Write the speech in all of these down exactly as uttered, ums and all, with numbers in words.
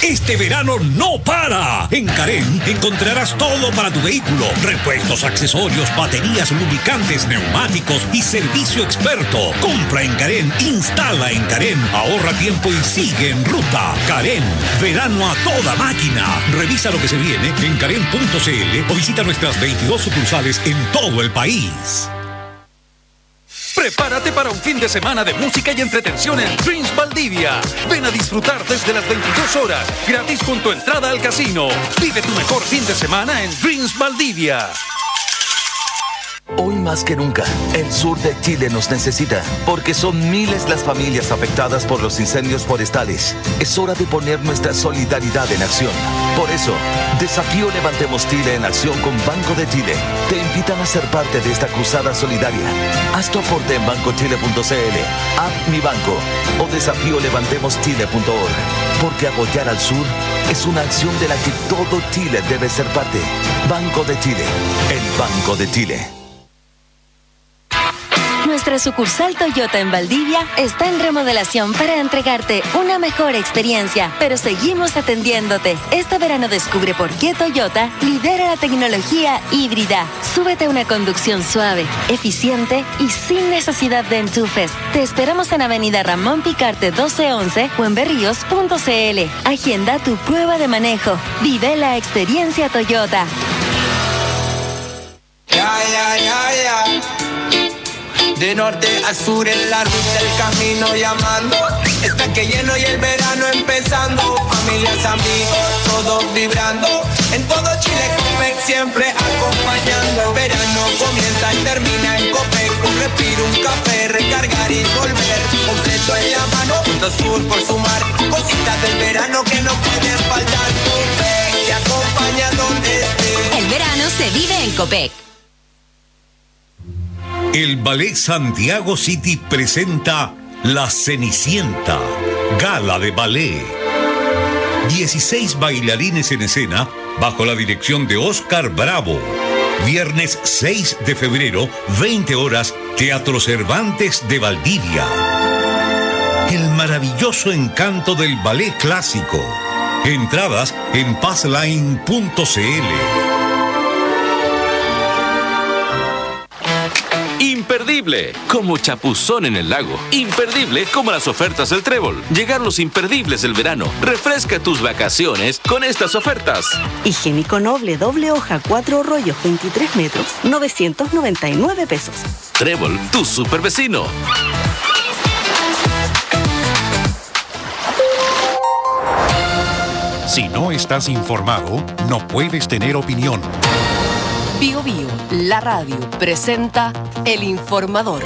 Este verano no para. En Carén encontrarás todo para tu vehículo: repuestos, accesorios, baterías, lubricantes, neumáticos y servicio experto. Compra en Carén, instala en Carén, ahorra tiempo y sigue en ruta. Carén, verano a toda máquina. Revisa lo que se viene en carén punto c l o visita nuestras veintidós sucursales en todo el país. Prepárate para un fin de semana de música y entretención en Dreams Valdivia. Ven a disfrutar desde las veintidós horas, gratis con tu entrada al casino. Vive tu mejor fin de semana en Dreams Valdivia. Hoy más que nunca, el sur de Chile nos necesita, porque son miles las familias afectadas por los incendios forestales. Es hora de poner nuestra solidaridad en acción. Por eso, Desafío Levantemos Chile en acción con Banco de Chile te invitan a ser parte de esta cruzada solidaria. Haz tu aporte en banco chile punto c l, app Mi Banco o desafío levantemos chile punto org, porque apoyar al sur es una acción de la que todo Chile debe ser parte. Banco de Chile, el Banco de Chile. Nuestra sucursal Toyota en Valdivia está en remodelación para entregarte una mejor experiencia, pero seguimos atendiéndote. Este verano descubre por qué Toyota lidera la tecnología híbrida. Súbete a una conducción suave, eficiente y sin necesidad de enchufes. Te esperamos en Avenida Ramón Picarte doce once o en berríos punto c l. Agenda tu prueba de manejo. Vive la experiencia Toyota. Ya, ya, ya, ya. De norte a sur en la ruta el camino llamando. Está que lleno y el verano empezando. Familias, amigos, todos vibrando. En todo Chile Copec siempre acompañando. El verano comienza y termina en Copec. Un respiro, un café, recargar y volver. Completo en la mano, punto sur por sumar. Cositas del verano que no pueden faltar. Copec te acompaña donde estés. El verano se vive en Copec. El Ballet Santiago City presenta La Cenicienta, gala de ballet. dieciséis bailarines en escena bajo la dirección de Oscar Bravo. Viernes seis de febrero, veinte horas, Teatro Cervantes de Valdivia. El maravilloso encanto del ballet clásico. Entradas en passline punto c l. Imperdible, como chapuzón en el lago. Imperdible, como las ofertas del Trébol. Llegar los imperdibles del verano. Refresca tus vacaciones con estas ofertas. Higiénico Noble, doble hoja, cuatro rollos, veintitrés metros, novecientos noventa y nueve pesos. Trébol, tu super vecino. Si no estás informado, no puedes tener opinión. Bio Bio, la radio, presenta El Informador.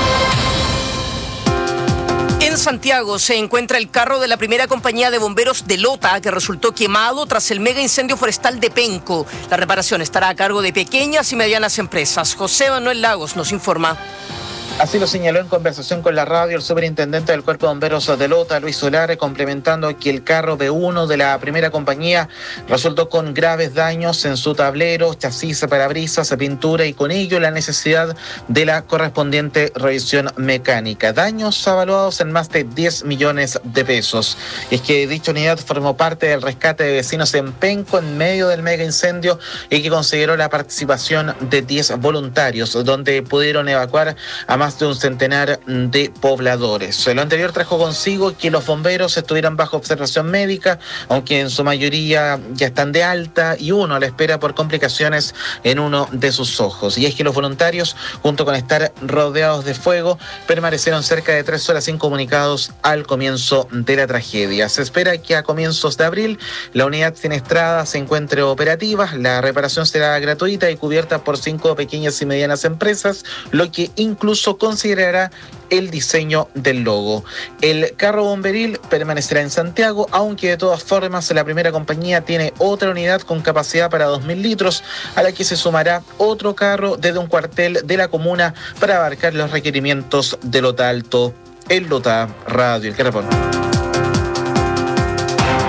En Santiago se encuentra el carro de la primera compañía de bomberos de Lota, que resultó quemado tras el mega incendio forestal de Penco. La reparación estará a cargo de pequeñas y medianas empresas. José Manuel Lagos nos informa. Así lo señaló en conversación con la radio el superintendente del Cuerpo de Bomberos de Lota, Luis Solare, complementando que el carro B uno de la primera compañía resultó con graves daños en su tablero, chasis, parabrisas, pintura y con ello la necesidad de la correspondiente revisión mecánica. Daños avaluados en más de diez millones de pesos. Y es que dicha unidad formó parte del rescate de vecinos en Penco en medio del mega incendio y que consideró la participación de diez voluntarios, donde pudieron evacuar a más de un centenar de pobladores. Lo anterior trajo consigo que los bomberos estuvieran bajo observación médica, aunque en su mayoría ya están de alta y uno a la espera por complicaciones en uno de sus ojos. Y es que los voluntarios, junto con estar rodeados de fuego, permanecieron cerca de tres horas incomunicados al comienzo de la tragedia. Se espera que a comienzos de abril la unidad siniestrada se encuentre operativa. La reparación será gratuita y cubierta por cinco pequeñas y medianas empresas, lo que incluso considerará el diseño del logo. El carro bomberil permanecerá en Santiago, aunque de todas formas la primera compañía tiene otra unidad con capacidad para dos mil litros, a la que se sumará otro carro desde un cuartel de la comuna para abarcar los requerimientos de Lota Alto. El Lota Radio, el que responde. De acuerdo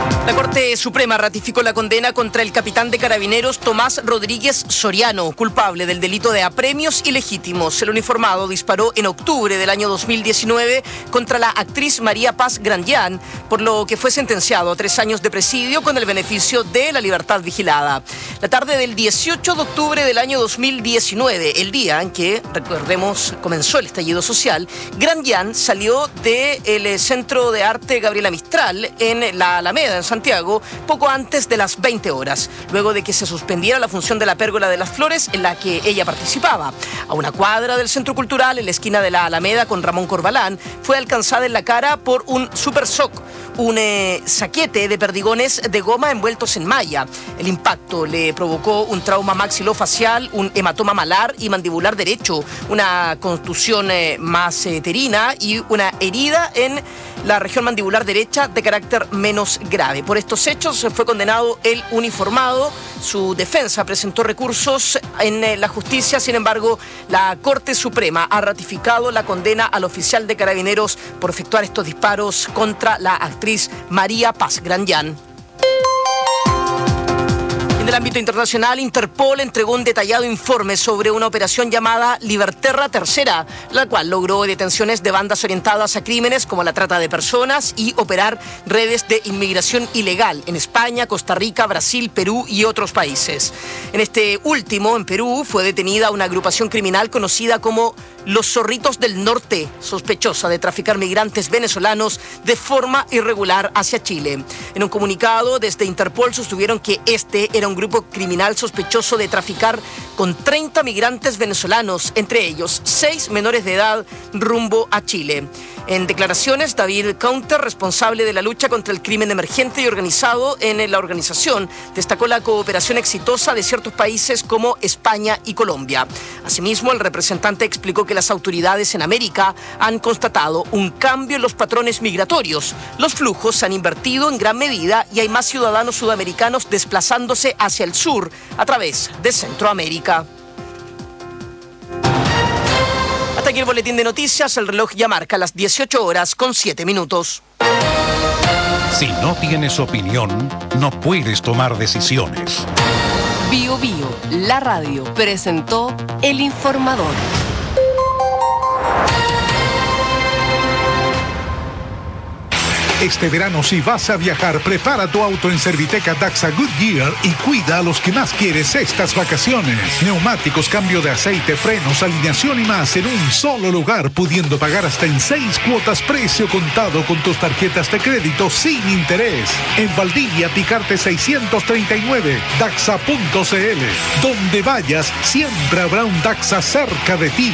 Corte Suprema ratificó la condena contra el capitán de Carabineros Tomás Rodríguez Soriano, culpable del delito de apremios ilegítimos. El uniformado disparó en octubre del año dos mil diecinueve contra la actriz María Paz Grandián, por lo que fue sentenciado a tres años de presidio con el beneficio de la libertad vigilada. La tarde del dieciocho de octubre del año dos mil diecinueve, el día en que, recordemos, comenzó el estallido social, Grandián salió del Centro de Arte Gabriela Mistral en la Alameda, en Santiago, poco antes de las veinte horas, luego de que se suspendiera la función de la Pérgola de las Flores en la que ella participaba. A una cuadra del Centro Cultural, en la esquina de la Alameda con Ramón Corbalán, fue alcanzada en la cara por un super shock, un eh, saquete de perdigones de goma envueltos en malla. El impacto le provocó un trauma maxilofacial, un hematoma malar y mandibular derecho, una contusión eh, maseterina y una herida en la región mandibular derecha de carácter menos grave. Por estos hechos fue condenado el uniformado. Su defensa presentó recursos en eh, la justicia. Sin embargo, la Corte Suprema ha ratificado la condena al oficial de Carabineros por efectuar estos disparos contra la actriz María Paz Grandián. En el ámbito internacional, Interpol entregó un detallado informe sobre una operación llamada Liberterra Tercera, la cual logró detenciones de bandas orientadas a crímenes como la trata de personas y operar redes de inmigración ilegal en España, Costa Rica, Brasil, Perú y otros países. En este último, en Perú, fue detenida una agrupación criminal conocida como Los Zorritos del Norte, sospechosa de traficar migrantes venezolanos de forma irregular hacia Chile. En un comunicado desde Interpol sostuvieron que este era un grupo criminal sospechoso de traficar con treinta migrantes venezolanos, entre ellos seis menores de edad, rumbo a Chile. En declaraciones, David Counter, responsable de la lucha contra el crimen emergente y organizado en la organización, destacó la cooperación exitosa de ciertos países como España y Colombia. Asimismo, el representante explicó que las autoridades en América han constatado un cambio en los patrones migratorios. Los flujos se han invertido en gran medida y hay más ciudadanos sudamericanos desplazándose hacia el sur a través de Centroamérica. Hasta aquí el boletín de noticias. El reloj ya marca las dieciocho horas con siete minutos. Si no tienes opinión, no puedes tomar decisiones. Bio Bio, la radio, presentó El Informador. Este verano, si vas a viajar, prepara tu auto en Serviteca Daxa Goodyear y cuida a los que más quieres estas vacaciones. Neumáticos, cambio de aceite, frenos, alineación y más en un solo lugar, pudiendo pagar hasta en seis cuotas precio contado con tus tarjetas de crédito sin interés. En Valdivia, Picarte seiscientos treinta y nueve, daxa punto c l. Donde vayas, siempre habrá un Daxa cerca de ti.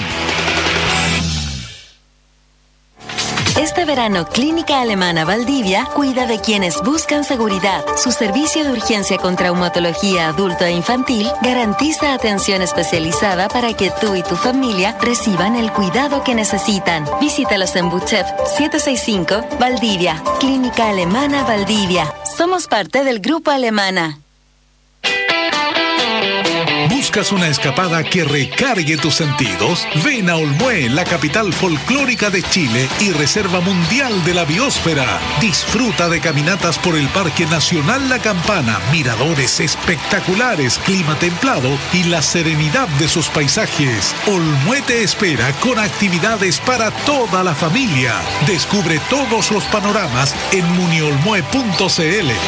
Este verano, Clínica Alemana Valdivia cuida de quienes buscan seguridad. Su servicio de urgencia con traumatología adulto e infantil garantiza atención especializada para que tú y tu familia reciban el cuidado que necesitan. Visítalos en Buchev setecientos sesenta y cinco, Valdivia. Clínica Alemana Valdivia. Somos parte del Grupo Alemana. ¿Buscas una escapada que recargue tus sentidos? Ven a Olmué, la capital folclórica de Chile y reserva mundial de la biosfera. Disfruta de caminatas por el Parque Nacional La Campana, miradores espectaculares, clima templado y la serenidad de sus paisajes. Olmué te espera con actividades para toda la familia. Descubre todos los panoramas en muniolmue punto c l.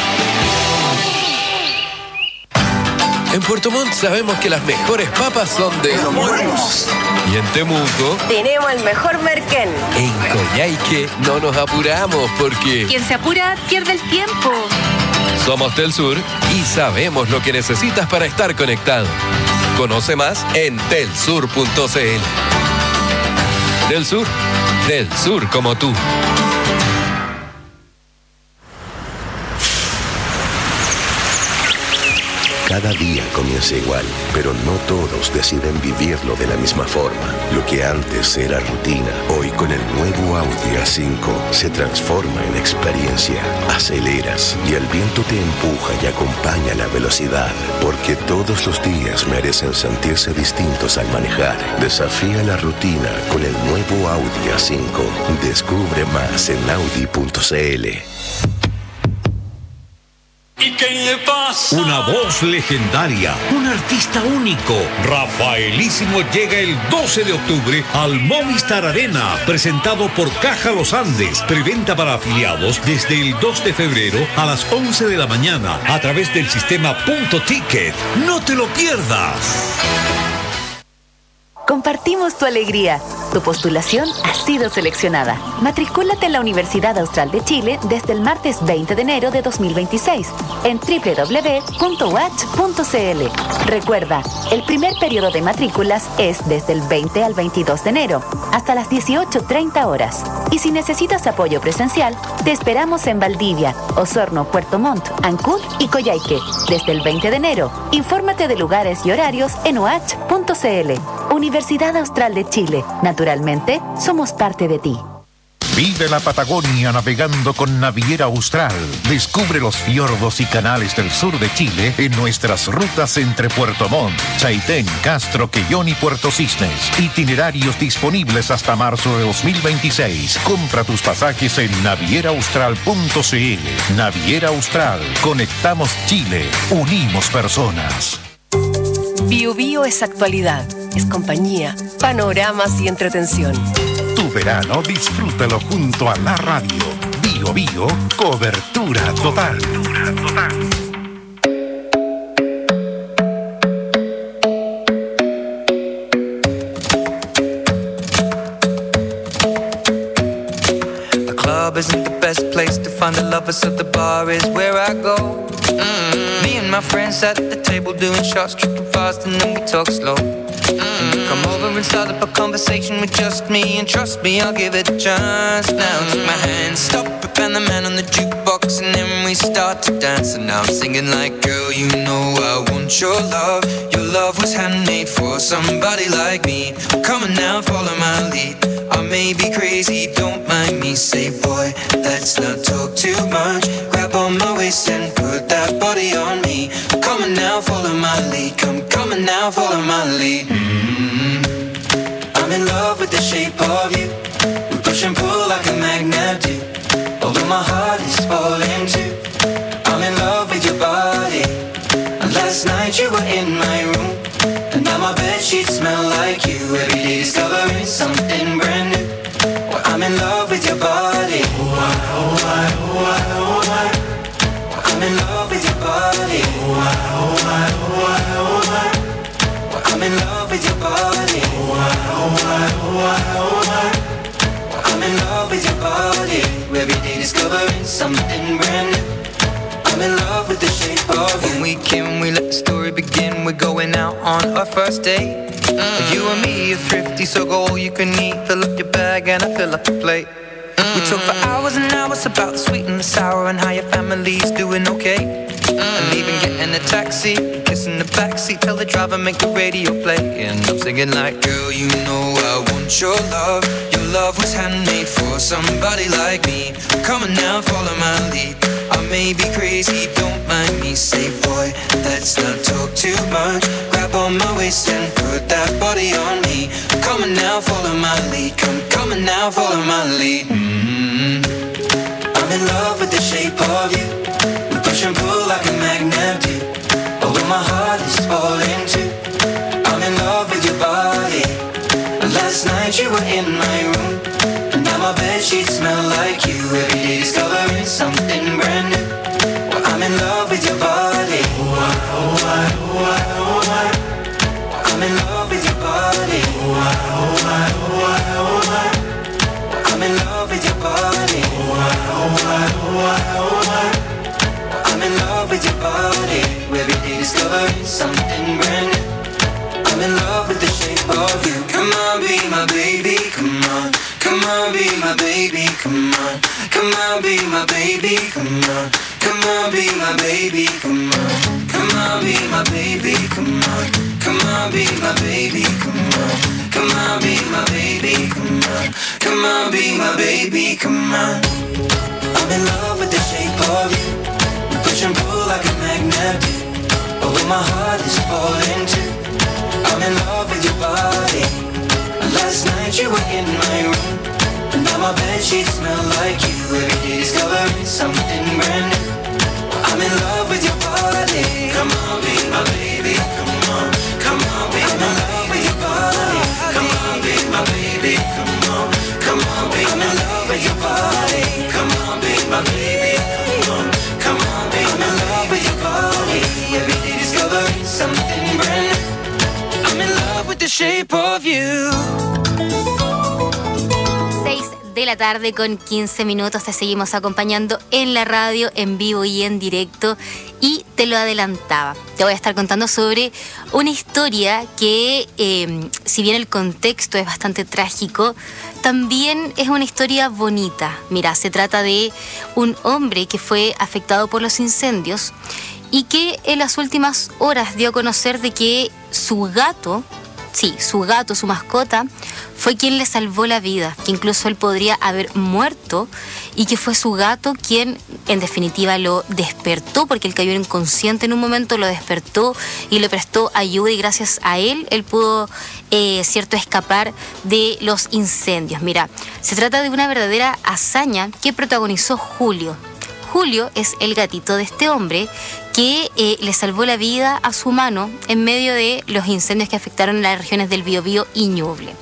En Puerto Montt sabemos que las mejores papas son de los buenos. Y en Temuco tenemos el mejor merquén. En Coyhaique no nos apuramos porque quien se apura pierde el tiempo. Somos Del Sur y sabemos lo que necesitas para estar conectado. Conoce más en telsur punto c l. Del Sur, del sur como tú. Cada día comienza igual, pero no todos deciden vivirlo de la misma forma. Lo que antes era rutina, hoy con el nuevo Audi A cinco se transforma en experiencia. Aceleras y el viento te empuja y acompaña la velocidad, porque todos los días merecen sentirse distintos al manejar. Desafía la rutina con el nuevo Audi A cinco. Descubre más en audi punto c l. ¿Y qué le pasa? Una voz legendaria, un artista único. Rafaelísimo llega el doce de octubre al Movistar Arena, presentado por Caja Los Andes. Preventa para afiliados desde el dos de febrero a las once de la mañana a través del sistema Punto Ticket. ¡No te lo pierdas! Compartimos tu alegría. Tu postulación ha sido seleccionada. Matricúlate en la Universidad Austral de Chile desde el martes veinte de enero de dos mil veintiséis en doble u doble u doble u punto u h punto c l. Recuerda, el primer periodo de matrículas es desde el veinte al veintidós de enero, hasta las dieciocho treinta horas. Y si necesitas apoyo presencial, te esperamos en Valdivia, Osorno, Puerto Montt, Ancud y Coyhaique desde el veinte de enero. Infórmate de lugares y horarios en u h punto c l. Universidad Austral de Chile. Naturalmente, somos parte de ti. Vive la Patagonia navegando con Naviera Austral. Descubre los fiordos y canales del sur de Chile en nuestras rutas entre Puerto Montt, Chaitén, Castro, Quellón y Puerto Cisnes. Itinerarios disponibles hasta marzo de dos mil veintiséis. Compra tus pasajes en naviera austral punto c l. Naviera Austral. Conectamos Chile. Unimos personas. Bio Bio es actualidad, es compañía, panoramas y entretención. Tu verano disfrútalo junto a la radio. Bio Bio, cobertura total. Cobertura total. The club isn't the best place to find the lovers, so the bar is where I go. Mm-hmm. Me and my friends at the table doing shots, tripping fast, and then we talk slow. Mm-hmm. Come over and start up a conversation with just me, and trust me, I'll give it a chance. Now take my hand, stop it, and the man on the jukebox, and then we start to dance. And now I'm singing like, girl, you know I want your love. Your love was handmade for somebody like me. Come on now, follow my lead. I may be crazy, don't mind me. Say, boy, let's not talk too much. Grab on my waist and put that body on me. Come on now, follow my lead. Come, come on now, follow my lead. Mm-hmm. I'm in love with the shape of you. We push and pull like a magnet do. Although my heart is falling too. I'm in love with your body. And last night you were in my room, and now my bedsheets smell like you. Every day discovering something brand new. Well, I'm in love with your body. Oh, I, oh, I, oh, I, oh, I. Well, I'm in love with your body. Oh, I, oh, I, oh, I, oh, I. Well, I'm in love with your body. Oh, I, oh, I, oh, I, oh, I. Well, I'm in love with your body. Every day discovering something brand new. I'm in love with the shape of you. When we came, we let the story begin. We're going out on our first date. Mm. You and me are thrifty, so go all you can eat. Fill up your bag and I fill up the plate. Mm. We talk for hours and hours about the sweet and the sour and how your family's doing okay. Mm. And even getting a taxi, kissing the backseat, tell the driver make the radio play. And I'm singing like, girl, you know I want your love. Your love was handmade for somebody like me. Come on now, follow my lead. I may be crazy, don't mind me. Say, boy, let's not talk too much. Grab on my waist and put that body on me. Come on now, follow my lead. Come, come on now, follow my lead. Mm-hmm. I'm in love with the shape of you. We push and pull like a magnet do. Although my heart is falling too. I'm in love with your body. Last night you were in my room, and now my bedsheets smell like you. Every day discovering something brand new. Well, I'm in love with your body. Oh, I, oh, I, oh, I, oh, I. Well, I'm in love with your body. Oh, I, oh, I, oh, I, oh, I. Well, I'm in love with your body. Oh, I, oh, I, oh, I, oh, I. Well, I'm in love with your body. Every day discovering something brand new. I'm in love with the shape of you. Come on, be my baby, come on. Come on, be my baby, come on. Come on, be my baby, come on. Come on, be my baby, come on. Come on, be my baby, come on. Come on, be my baby, come on. Come on, be my baby, come on. Come on, be my baby, come on. I'm in love with the shape of you. We push and pull like a magnet do. Although my heart is falling too. I'm in love with your body. Last night you were in my room, and now my bedsheets smell like you. Every day discovering something brand new. I'm in love with la tarde con quince minutos. Te seguimos acompañando en la radio, en vivo y en directo. Y te lo adelantaba. Te voy a estar contando sobre una historia que, eh, si bien el contexto es bastante trágico, también es una historia bonita. Mira, se trata de un hombre que fue afectado por los incendios y que en las últimas horas dio a conocer de que su gato, sí, su gato, su mascota, fue quien le salvó la vida, que incluso él podría haber muerto y que fue su gato quien en definitiva lo despertó, porque él cayó inconsciente en un momento, lo despertó y le prestó ayuda y gracias a él, él pudo, eh, cierto, escapar de los incendios. Mira, se trata de una verdadera hazaña que protagonizó Julio. Julio es el gatito de este hombre que eh, le salvó la vida a su mano en medio de los incendios que afectaron las regiones del Biobío y Ñuble.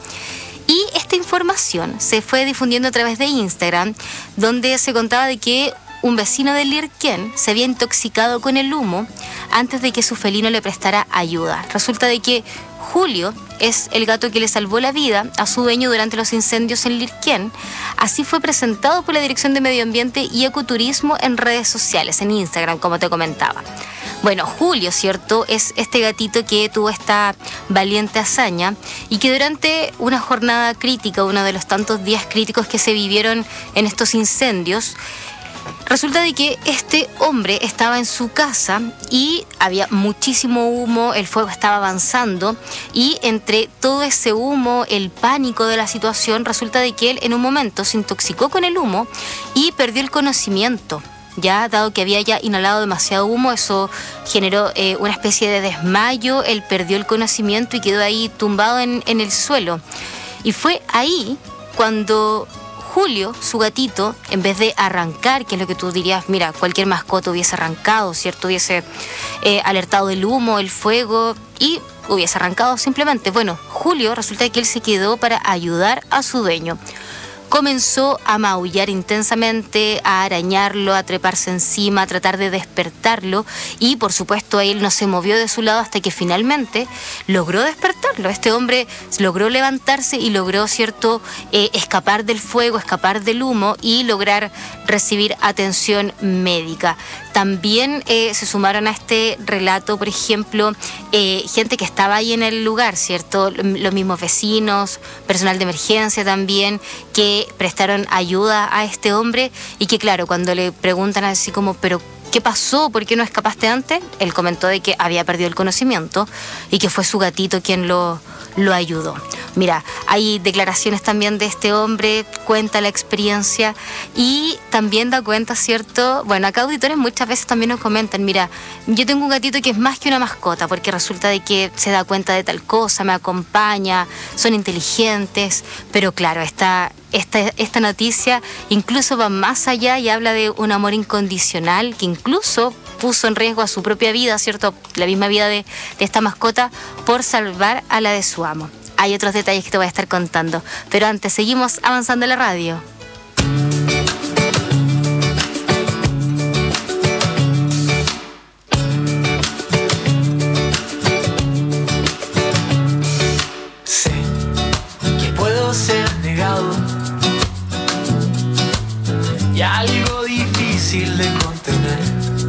Y esta información se fue difundiendo a través de Instagram, donde se contaba de que un vecino de Lirquén se había intoxicado con el humo antes de que su felino le prestara ayuda. Resulta de que Julio es el gato que le salvó la vida a su dueño durante los incendios en Lirquén. Así fue presentado por la Dirección de Medio Ambiente y Ecoturismo en redes sociales, en Instagram, como te comentaba. Bueno, Julio, ¿cierto?, es este gatito que tuvo esta valiente hazaña y que durante una jornada crítica, uno de los tantos días críticos que se vivieron en estos incendios, resulta de que este hombre estaba en su casa y había muchísimo humo, el fuego estaba avanzando y entre todo ese humo, el pánico de la situación, resulta de que él en un momento se intoxicó con el humo y perdió el conocimiento. Ya, dado que había ya inhalado demasiado humo, eso generó eh, una especie de desmayo, él perdió el conocimiento y quedó ahí tumbado en, en el suelo. Y fue ahí cuando Julio, su gatito, en vez de arrancar, que es lo que tú dirías, mira, cualquier mascota hubiese arrancado, ¿cierto? Hubiese eh, alertado del humo, el fuego y hubiese arrancado simplemente. Bueno, Julio resulta que él se quedó para ayudar a su dueño. Comenzó a maullar intensamente, a arañarlo, a treparse encima, a tratar de despertarlo y por supuesto él no se movió de su lado hasta que finalmente logró despertarlo. Este hombre logró levantarse y logró, cierto, eh, escapar del fuego, escapar del humo y lograr recibir atención médica. También eh, se sumaron a este relato, por ejemplo, eh, gente que estaba ahí en el lugar, ¿cierto? Los mismos vecinos, personal de emergencia también, que prestaron ayuda a este hombre y que, claro, cuando le preguntan así como, pero ¿qué pasó? ¿Por qué no escapaste antes? Él comentó de que había perdido el conocimiento y que fue su gatito quien lo, lo ayudó. Mira, hay declaraciones también de este hombre, cuenta la experiencia y también da cuenta, ¿cierto? Bueno, acá auditores muchas veces también nos comentan, mira, yo tengo un gatito que es más que una mascota porque resulta de que se da cuenta de tal cosa, me acompaña, son inteligentes, pero claro, esta, esta, esta noticia incluso va más allá y habla de un amor incondicional que incluso puso en riesgo a su propia vida, ¿cierto? La misma vida de, de esta mascota por salvar a la de su amo. Hay otros detalles que te voy a estar contando, pero antes seguimos avanzando en la radio. Sé que puedo ser negado y algo difícil de contener.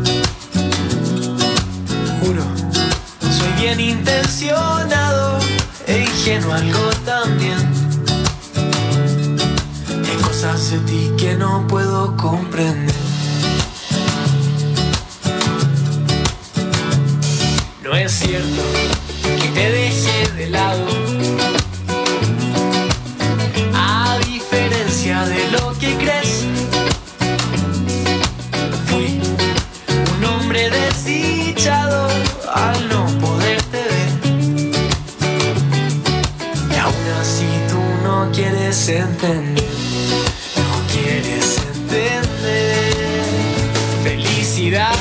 Juro, soy bien intencionado e ingenuo algo también. Hay cosas de ti que no puedo comprender. No es cierto que te dejé de lado, a diferencia de lo que crees. Fui un hombre desdichado al no poderte ver. No quieres entender, no quieres entender. Felicidad,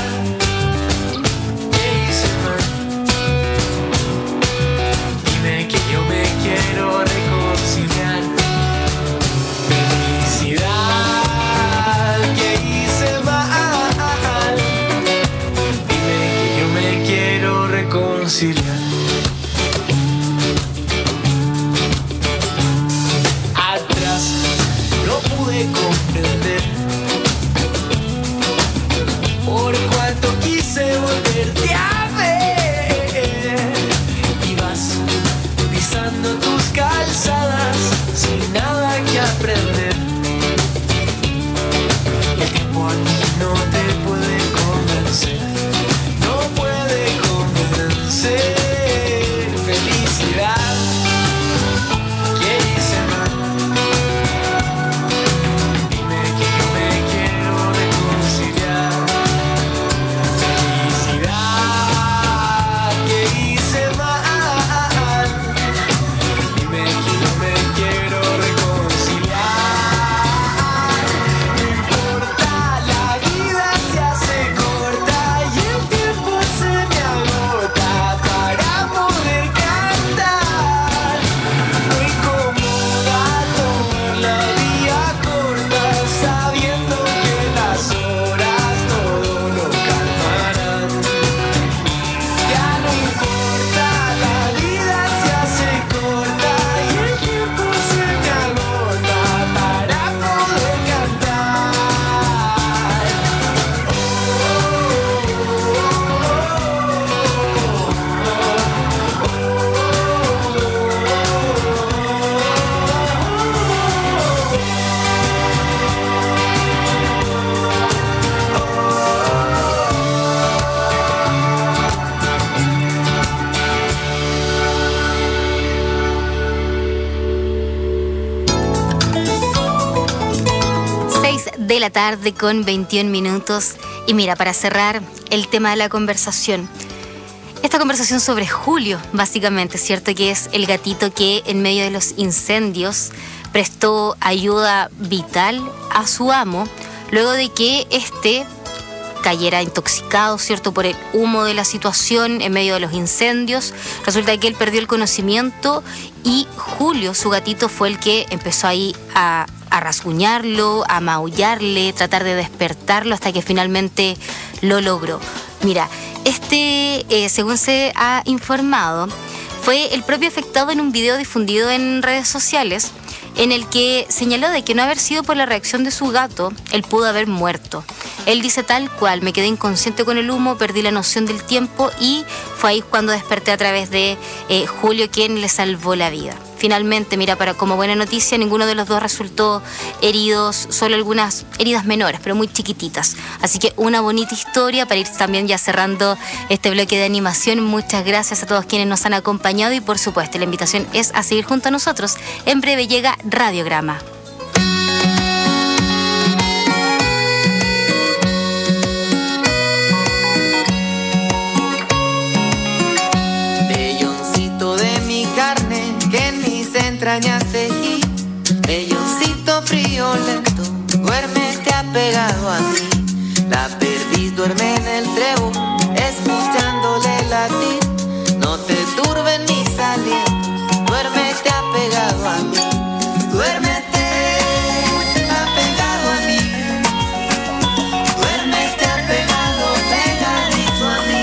¿qué hice mal? Dime que yo me quiero reconciliar. Felicidad, ¿qué hice mal? Dime que yo me quiero reconciliar. tarde con veintiún minutos. Y mira, para cerrar el tema de la conversación, esta conversación sobre Julio, básicamente, ¿cierto? Que es el gatito que en medio de los incendios prestó ayuda vital a su amo, luego de que éste cayera intoxicado, ¿cierto?, por el humo de la situación en medio de los incendios. Resulta que él perdió el conocimiento y Julio, su gatito, fue el que empezó ahí a, a rasguñarlo, a maullarle, tratar de despertarlo hasta que finalmente lo logró. Mira, este, eh, según se ha informado, fue el propio afectado en un video difundido en redes sociales en el que señaló de que no haber sido por la reacción de su gato, él pudo haber muerto. Él dice tal cual: me quedé inconsciente con el humo, perdí la noción del tiempo y fue ahí cuando desperté a través de eh, Julio, quien le salvó la vida. Finalmente, mira, para como buena noticia, ninguno de los dos resultó heridos, solo algunas heridas menores, pero muy chiquititas. Así que una bonita historia para ir también ya cerrando este bloque de animación. Muchas gracias a todos quienes nos han acompañado y por supuesto la invitación es a seguir junto a nosotros. En breve llega Radiograma. Entrañas tejí, velloncito frío lento, duérmete apegado a mí. La perdiz duerme en el trébol, escuchándole latir. No te turben mis alientos, duérmete apegado a mí. Duérmete apegado a mí. Duérmete apegado, pegadito a mí.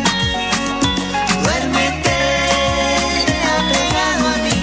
Duérmete apegado a mí.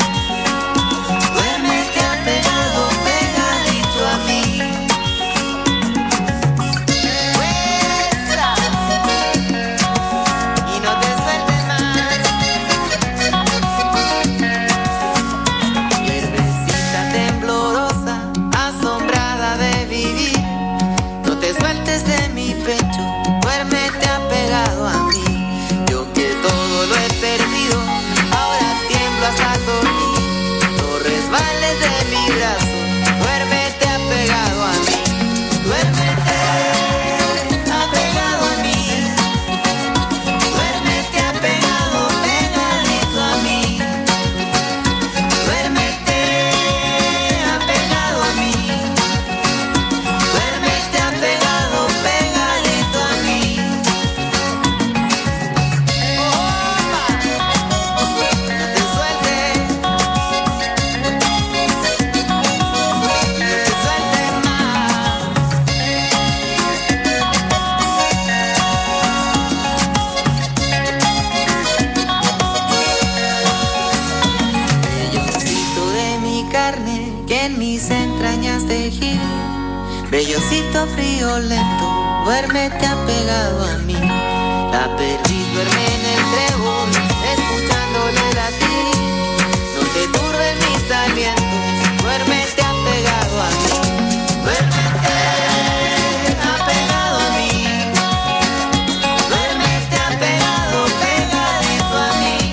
Vellocito frío lento, duérmete apegado a mí. La perdiz duerme en el trébol, escuchándole latir. No te turben mis alientos, duérmete apegado a mí. Duérmete apegado a mí. Duérmete apegado, pegadito a mí.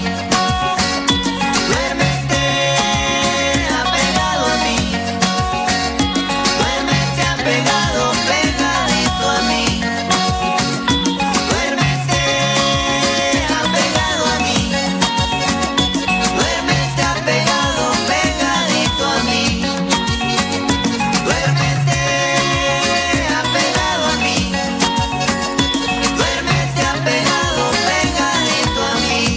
Duérmete apegado a mí. Duérmete apegado, pegadito a mí. Duérmete apegado a mí. Duérmete apegado, pegadito a mí. Duérmete apegado a mí. Duérmete apegado, pegadito a mí.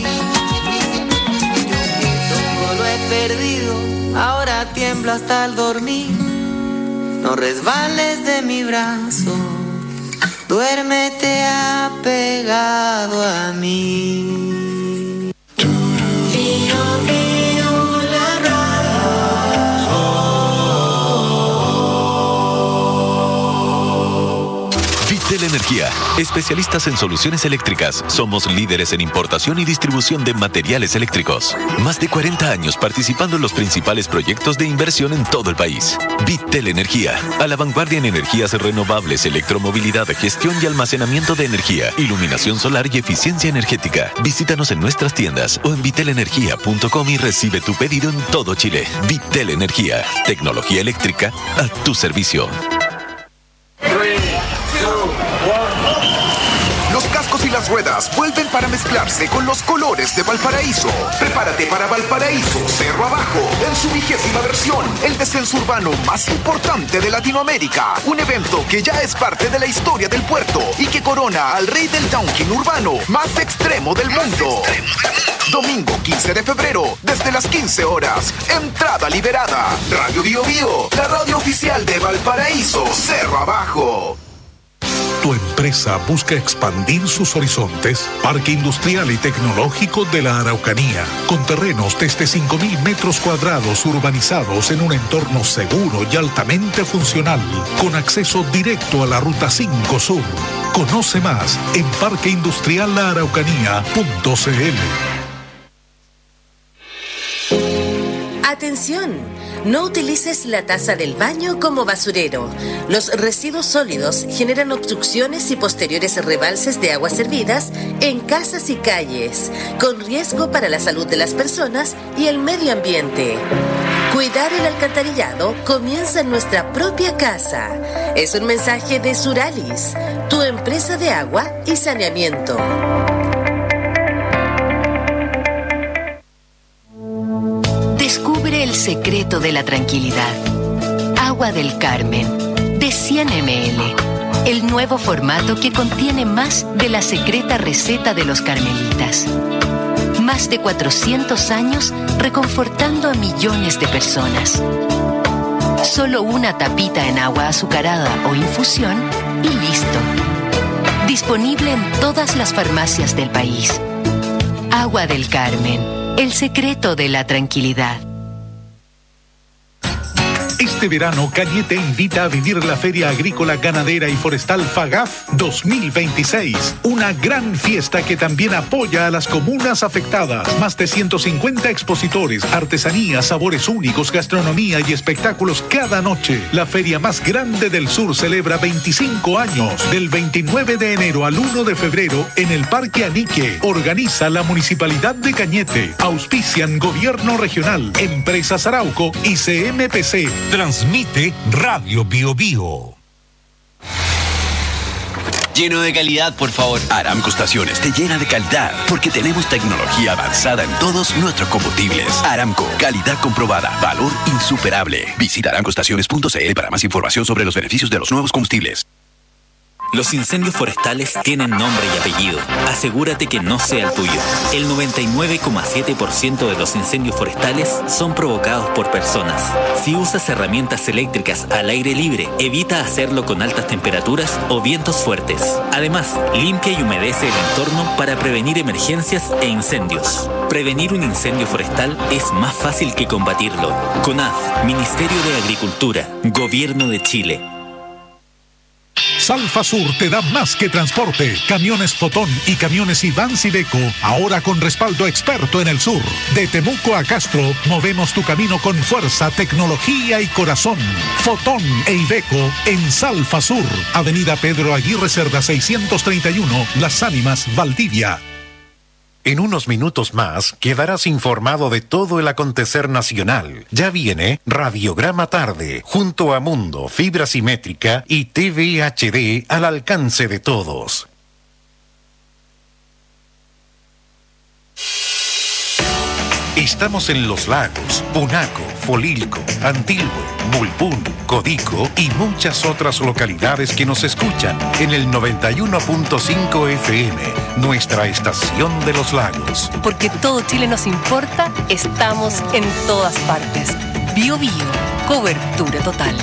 Yo que todo lo he perdido, ahora tiemblo hasta el dormir. No resbales de mi brazo, duérmete apegado a mí. Fío, fío, la Vitel Energía, especialistas en soluciones eléctricas. Somos líderes en importación y distribución de materiales eléctricos. Más de cuarenta años participando en los principales proyectos de inversión en todo el país. Vitel Energía, a la vanguardia en energías renovables, electromovilidad, gestión y almacenamiento de energía, iluminación solar y eficiencia energética. Visítanos en nuestras tiendas o en vitel energía punto com y recibe tu pedido en todo Chile. Vitel Energía, tecnología eléctrica a tu servicio. Los cascos y las ruedas vuelven para mezclarse con los colores de Valparaíso. Prepárate para Valparaíso Cerro Abajo, en su vigésima versión, el descenso urbano más importante de Latinoamérica. Un evento que ya es parte de la historia del puerto y que corona al rey del downhill urbano más extremo del mundo. Domingo quince de febrero, desde las quince horas. Entrada liberada. Radio Bio Bio, la radio oficial de Valparaíso Cerro Abajo. ¿Tu empresa busca expandir sus horizontes? Parque Industrial y Tecnológico de la Araucanía, con terrenos desde cinco mil metros cuadrados urbanizados en un entorno seguro y altamente funcional, con acceso directo a la Ruta cinco Sur. Conoce más en parque industrial la araucanía punto c l. Atención, no utilices la taza del baño como basurero. Los residuos sólidos generan obstrucciones y posteriores rebalses de aguas servidas en casas y calles, con riesgo para la salud de las personas y el medio ambiente. Cuidar el alcantarillado comienza en nuestra propia casa. Es un mensaje de Suralis, tu empresa de agua y saneamiento. Descubre el secreto de la tranquilidad. Agua del Carmen, de cien mililitros. El nuevo formato que contiene más de la secreta receta de los carmelitas. Más de cuatrocientos años reconfortando a millones de personas. Solo una tapita en agua azucarada o infusión y listo. Disponible en todas las farmacias del país. Agua del Carmen, el secreto de la tranquilidad. Este verano, Cañete invita a vivir la Feria Agrícola, Ganadera y Forestal FAGAF dos mil veintiséis. Una gran fiesta que también apoya a las comunas afectadas. Más de ciento cincuenta expositores, artesanías, sabores únicos, gastronomía y espectáculos cada noche. La feria más grande del sur celebra veinticinco años. Del veintinueve de enero al uno de febrero en el Parque Anique. Organiza la Municipalidad de Cañete. Auspician Gobierno Regional, Empresas Arauco y C M P C. Transmite Radio Bio Bio. Lleno de calidad, por favor. Aramco Estaciones te llena de calidad porque tenemos tecnología avanzada en todos nuestros combustibles. Aramco, calidad comprobada, valor insuperable. Visita aramco estaciones punto c l para más información sobre los beneficios de los nuevos combustibles. Los incendios forestales tienen nombre y apellido. Asegúrate que no sea el tuyo. El noventa y nueve coma siete por ciento de los incendios forestales son provocados por personas. Si usas herramientas eléctricas al aire libre, evita hacerlo con altas temperaturas o vientos fuertes. Además, limpia y humedece el entorno para prevenir emergencias e incendios. Prevenir un incendio forestal es más fácil que combatirlo. CONAF, Ministerio de Agricultura, Gobierno de Chile. Salfa Sur te da más que transporte. Camiones Fotón y camiones Iván Sideco, ahora con respaldo experto en el sur. De Temuco a Castro, movemos tu camino con fuerza, tecnología y corazón. Fotón e Iveco en Salfa Sur. Avenida Pedro Aguirre Cerda seiscientos treinta y uno, Las Ánimas, Valdivia. En unos minutos más quedarás informado de todo el acontecer nacional. Ya viene Radiograma Tarde, junto a Mundo, Fibra Simétrica y T V H D al alcance de todos. Estamos en Los Lagos, Punaco, Folilco, Antilhue, Bulpún, Codico y muchas otras localidades que nos escuchan en el noventa y uno punto cinco F M, nuestra estación de Los Lagos. Porque todo Chile nos importa, estamos en todas partes. Bio Bio, cobertura total.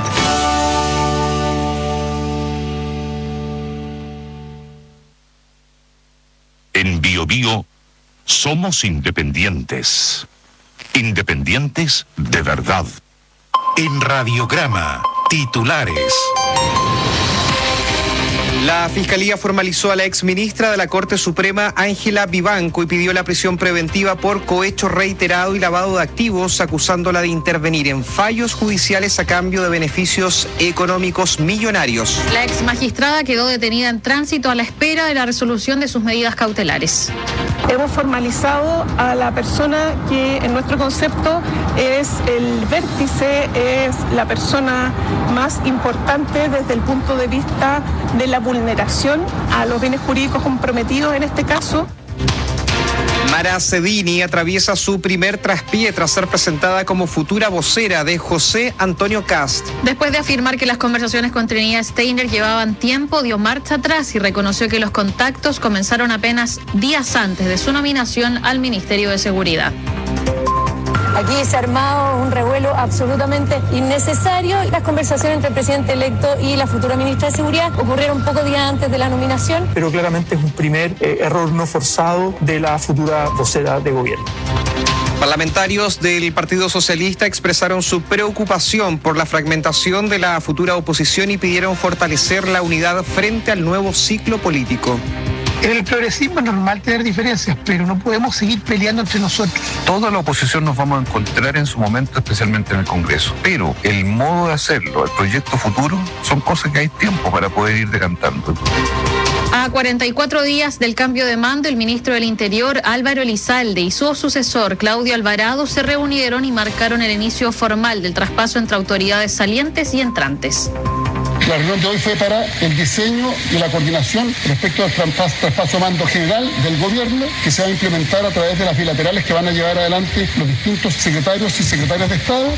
En Bio Bio somos independientes. Independientes de verdad. En Radiograma, titulares. La Fiscalía formalizó a la exministra de la Corte Suprema, Ángela Vivanco, y pidió la prisión preventiva por cohecho reiterado y lavado de activos, acusándola de intervenir en fallos judiciales a cambio de beneficios económicos millonarios. La exmagistrada quedó detenida en tránsito a la espera de la resolución de sus medidas cautelares. Hemos formalizado a la persona que en nuestro concepto es el vértice, es la persona más importante desde el punto de vista de la vulneración a los bienes jurídicos comprometidos en este caso. Mara Cedini atraviesa su primer traspié tras ser presentada como futura vocera de José Antonio Kast. Después de afirmar que las conversaciones con Trinidad Steiner llevaban tiempo, dio marcha atrás y reconoció que los contactos comenzaron apenas días antes de su nominación al Ministerio de Seguridad. Aquí se ha armado un revuelo absolutamente innecesario. Las conversaciones entre el presidente electo y la futura ministra de Seguridad ocurrieron pocos días antes de la nominación. Pero claramente es un primer eh, error no forzado de la futura vocera de gobierno. Parlamentarios del Partido Socialista expresaron su preocupación por la fragmentación de la futura oposición y pidieron fortalecer la unidad frente al nuevo ciclo político. En el progresismo es normal tener diferencias, pero no podemos seguir peleando entre nosotros. Toda la oposición nos vamos a encontrar en su momento, especialmente en el Congreso. Pero el modo de hacerlo, el proyecto futuro, son cosas que hay tiempo para poder ir decantando. A cuarenta y cuatro días del cambio de mando, el ministro del Interior, Álvaro Elizalde, y su sucesor, Claudio Alvarado, se reunieron y marcaron el inicio formal del traspaso entre autoridades salientes y entrantes. La reunión de hoy fue para el diseño y la coordinación respecto al traspaso, traspaso de mando general del gobierno que se va a implementar a través de las bilaterales que van a llevar adelante los distintos secretarios y secretarias de Estado.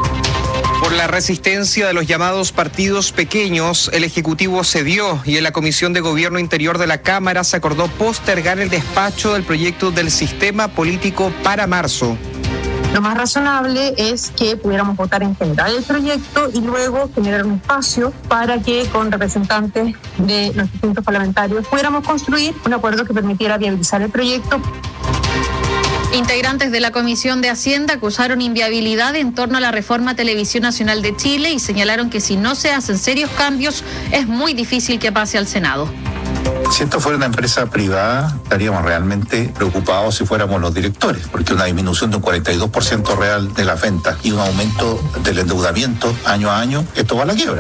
Por la resistencia de los llamados partidos pequeños, el Ejecutivo cedió y en la Comisión de Gobierno Interior de la Cámara se acordó postergar el despacho del proyecto del sistema político para marzo. Lo más razonable es que pudiéramos votar en general el proyecto y luego generar un espacio para que con representantes de los distintos parlamentarios pudiéramos construir un acuerdo que permitiera viabilizar el proyecto. Integrantes de la Comisión de Hacienda acusaron inviabilidad en torno a la reforma Televisión Nacional de Chile y señalaron que si no se hacen serios cambios es muy difícil que pase al Senado. Si esto fuera una empresa privada, estaríamos realmente preocupados si fuéramos los directores, porque una disminución de un cuarenta y dos por ciento real de las ventas y un aumento del endeudamiento año a año, esto va a la quiebra.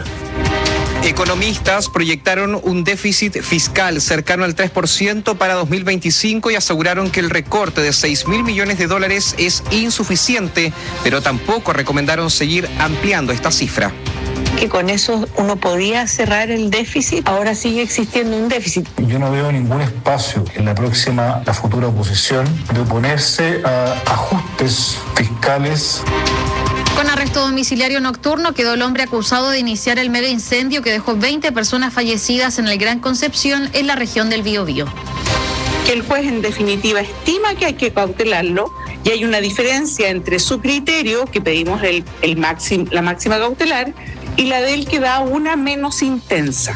Economistas proyectaron un déficit fiscal cercano al tres por ciento para dos mil veinticinco y aseguraron que el recorte de seis mil millones de dólares es insuficiente, pero tampoco recomendaron seguir ampliando esta cifra. Que con eso uno podía cerrar el déficit, ahora sigue existiendo un déficit. Yo no veo ningún espacio en la próxima, la futura oposición, de oponerse a ajustes fiscales. Con arresto domiciliario nocturno quedó el hombre acusado de iniciar el mega incendio que dejó veinte personas fallecidas en el Gran Concepción, en la región del Biobío. Que el juez en definitiva estima que hay que cautelarlo y hay una diferencia entre su criterio, que pedimos el, el máxim, la máxima cautelar, y la de él que da una menos intensa.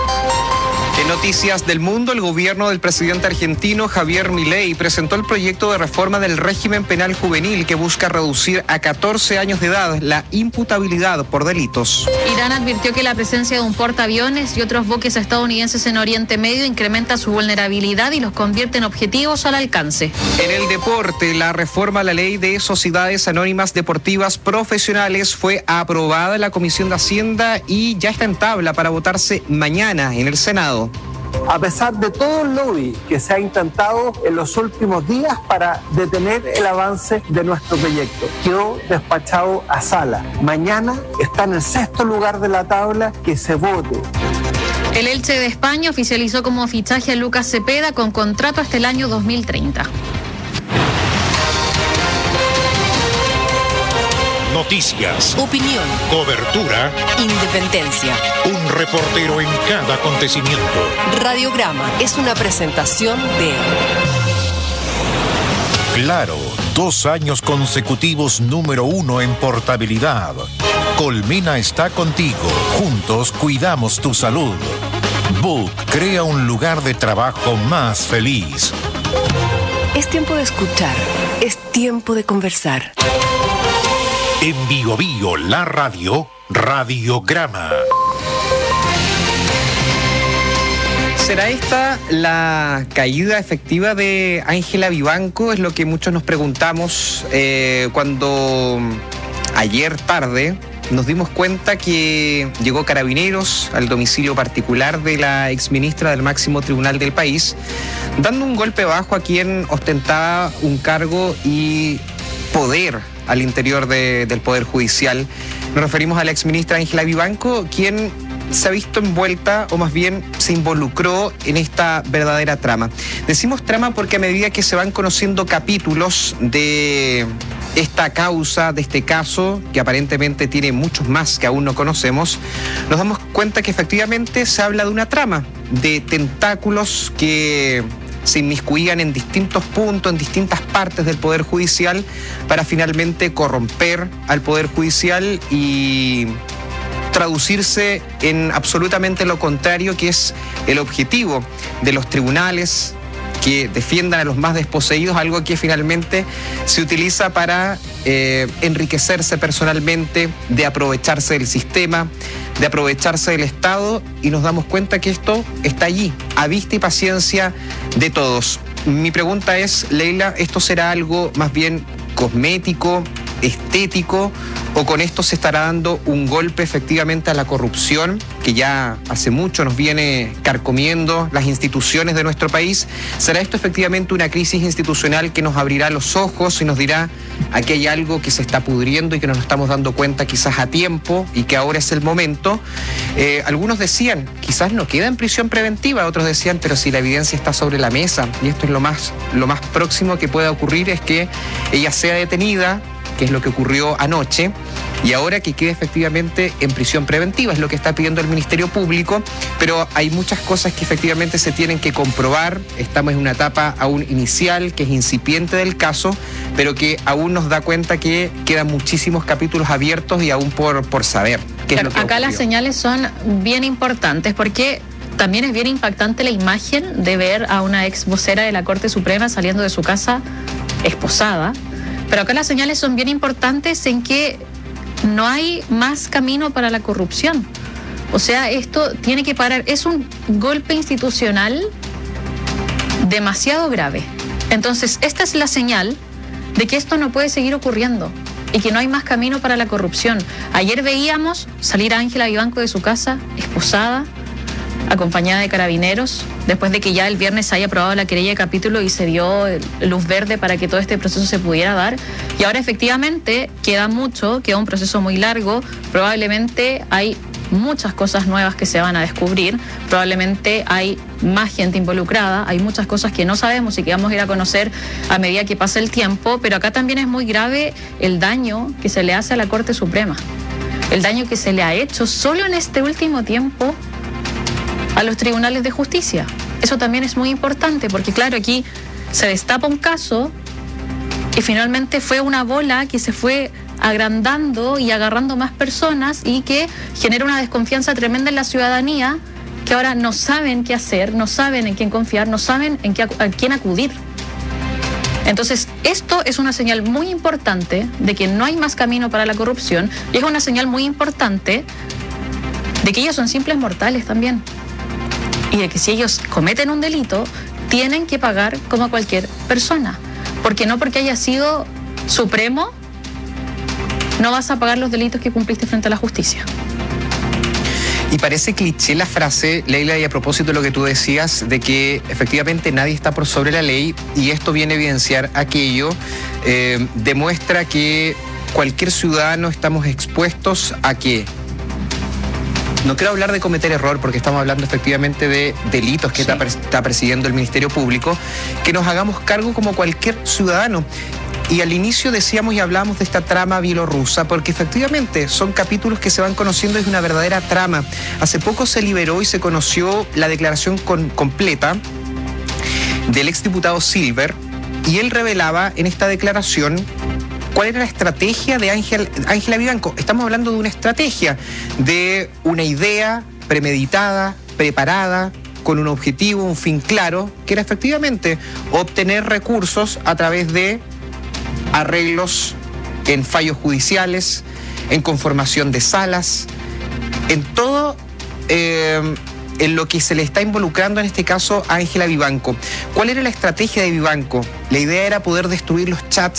En noticias del mundo, el gobierno del presidente argentino Javier Milei presentó el proyecto de reforma del régimen penal juvenil que busca reducir a catorce años de edad la imputabilidad por delitos. Irán advirtió que la presencia de un portaaviones y otros buques estadounidenses en Oriente Medio incrementa su vulnerabilidad y los convierte en objetivos al alcance. En el deporte, la reforma a la ley de sociedades anónimas deportivas profesionales fue aprobada en la Comisión de Hacienda y ya está en tabla para votarse mañana en el Senado. A pesar de todo el lobby que se ha intentado en los últimos días para detener el avance de nuestro proyecto, quedó despachado a sala. Mañana está en el sexto lugar de la tabla, que se vote. El Elche de España oficializó como fichaje a Lucas Cepeda con contrato hasta el año dos mil treinta. Noticias, opinión, cobertura, independencia. Un reportero en cada acontecimiento. Radiograma es una presentación de Claro, dos años consecutivos número uno en portabilidad. Colmena está contigo. Juntos cuidamos tu salud. Book crea un lugar de trabajo más feliz. Es tiempo de escuchar. Es tiempo de conversar. En Bio Bio, la radio, Radiograma. ¿Será esta la caída efectiva de Ángela Vivanco? Es lo que muchos nos preguntamos eh, cuando ayer tarde nos dimos cuenta que llegó Carabineros al domicilio particular de la exministra del máximo tribunal del país, dando un golpe bajo a quien ostentaba un cargo y poder al interior de, del Poder Judicial. Nos referimos a la exministra Ángela Vivanco, quien se ha visto envuelta, o más bien se involucró en esta verdadera trama. Decimos trama porque a medida que se van conociendo capítulos de esta causa, de este caso, que aparentemente tiene muchos más que aún no conocemos, nos damos cuenta que efectivamente se habla de una trama, de tentáculos que se inmiscuían en distintos puntos, en distintas partes del Poder Judicial, para finalmente corromper al Poder Judicial y traducirse en absolutamente lo contrario, que es el objetivo de los tribunales, que defiendan a los más desposeídos, algo que finalmente se utiliza para eh, enriquecerse personalmente, de aprovecharse del sistema, de aprovecharse del Estado, y nos damos cuenta que esto está allí, a vista y paciencia de todos. Mi pregunta es, Leila, ¿esto será algo más bien cosmético, estético, o con esto se estará dando un golpe efectivamente a la corrupción que ya hace mucho nos viene carcomiendo las instituciones de nuestro país? ¿Será esto efectivamente una crisis institucional que nos abrirá los ojos y nos dirá aquí hay algo que se está pudriendo y que nos estamos dando cuenta quizás a tiempo y que ahora es el momento? Eh, algunos decían, quizás no queda en prisión preventiva, otros decían, pero si la evidencia está sobre la mesa, y esto es lo más, lo más próximo que pueda ocurrir, es que ella sea detenida, que es lo que ocurrió anoche, y ahora que quede efectivamente en prisión preventiva, es lo que está pidiendo el Ministerio Público, pero hay muchas cosas que efectivamente se tienen que comprobar. Estamos en una etapa aún inicial, que es incipiente del caso, pero que aún nos da cuenta que quedan muchísimos capítulos abiertos y aún por, por saber qué Claro, es lo que acá ocurrió. Las señales son bien importantes, porque también es bien impactante la imagen de ver a una ex vocera de la Corte Suprema saliendo de su casa esposada. Pero acá las señales son bien importantes en que no hay más camino para la corrupción. O sea, esto tiene que parar. Es un golpe institucional demasiado grave. Entonces, esta es la señal de que esto no puede seguir ocurriendo y que no hay más camino para la corrupción. Ayer veíamos salir a Ángela Vivanco de su casa, esposada, acompañada de Carabineros, después de que ya el viernes se haya aprobado la querella de capítulo y se dio luz verde para que todo este proceso se pudiera dar. Y ahora efectivamente queda mucho, queda un proceso muy largo, probablemente hay muchas cosas nuevas que se van a descubrir, probablemente hay más gente involucrada, hay muchas cosas que no sabemos y que vamos a ir a conocer a medida que pase el tiempo, pero acá también es muy grave el daño que se le hace a la Corte Suprema, el daño que se le ha hecho solo en este último tiempo a los tribunales de justicia. Eso también es muy importante, porque claro, aquí se destapa un caso y finalmente fue una bola que se fue agrandando y agarrando más personas y que genera una desconfianza tremenda en la ciudadanía, que ahora no saben qué hacer, no saben en quién confiar, no saben en qué, a quién acudir. Entonces, esto es una señal muy importante de que no hay más camino para la corrupción, y es una señal muy importante de que ellos son simples mortales también, y de que si ellos cometen un delito, tienen que pagar como cualquier persona. Porque no porque haya sido supremo, no vas a pagar los delitos que cumpliste frente a la justicia. Y parece cliché la frase, Leila, y a propósito de lo que tú decías, de que efectivamente nadie está por sobre la ley, y esto viene a evidenciar aquello, eh, demuestra que cualquier ciudadano estamos expuestos a que, no quiero hablar de cometer error, porque estamos hablando efectivamente de delitos que sí. está, está persiguiendo el Ministerio Público, que nos hagamos cargo como cualquier ciudadano. Y al inicio decíamos y hablábamos de esta trama bielorrusa, porque efectivamente son capítulos que se van conociendo desde una verdadera trama. Hace poco se liberó y se conoció la declaración con, completa del exdiputado Silver, y él revelaba en esta declaración cuál era la estrategia de Ángel, Ángela Vivanco. Estamos hablando de una estrategia, de una idea premeditada, preparada, con un objetivo, un fin claro, que era efectivamente obtener recursos a través de arreglos en fallos judiciales, en conformación de salas, en todo eh, en lo que se le está involucrando en este caso a Ángela Vivanco. ¿Cuál era la estrategia de Vivanco? La idea era poder destruir los chats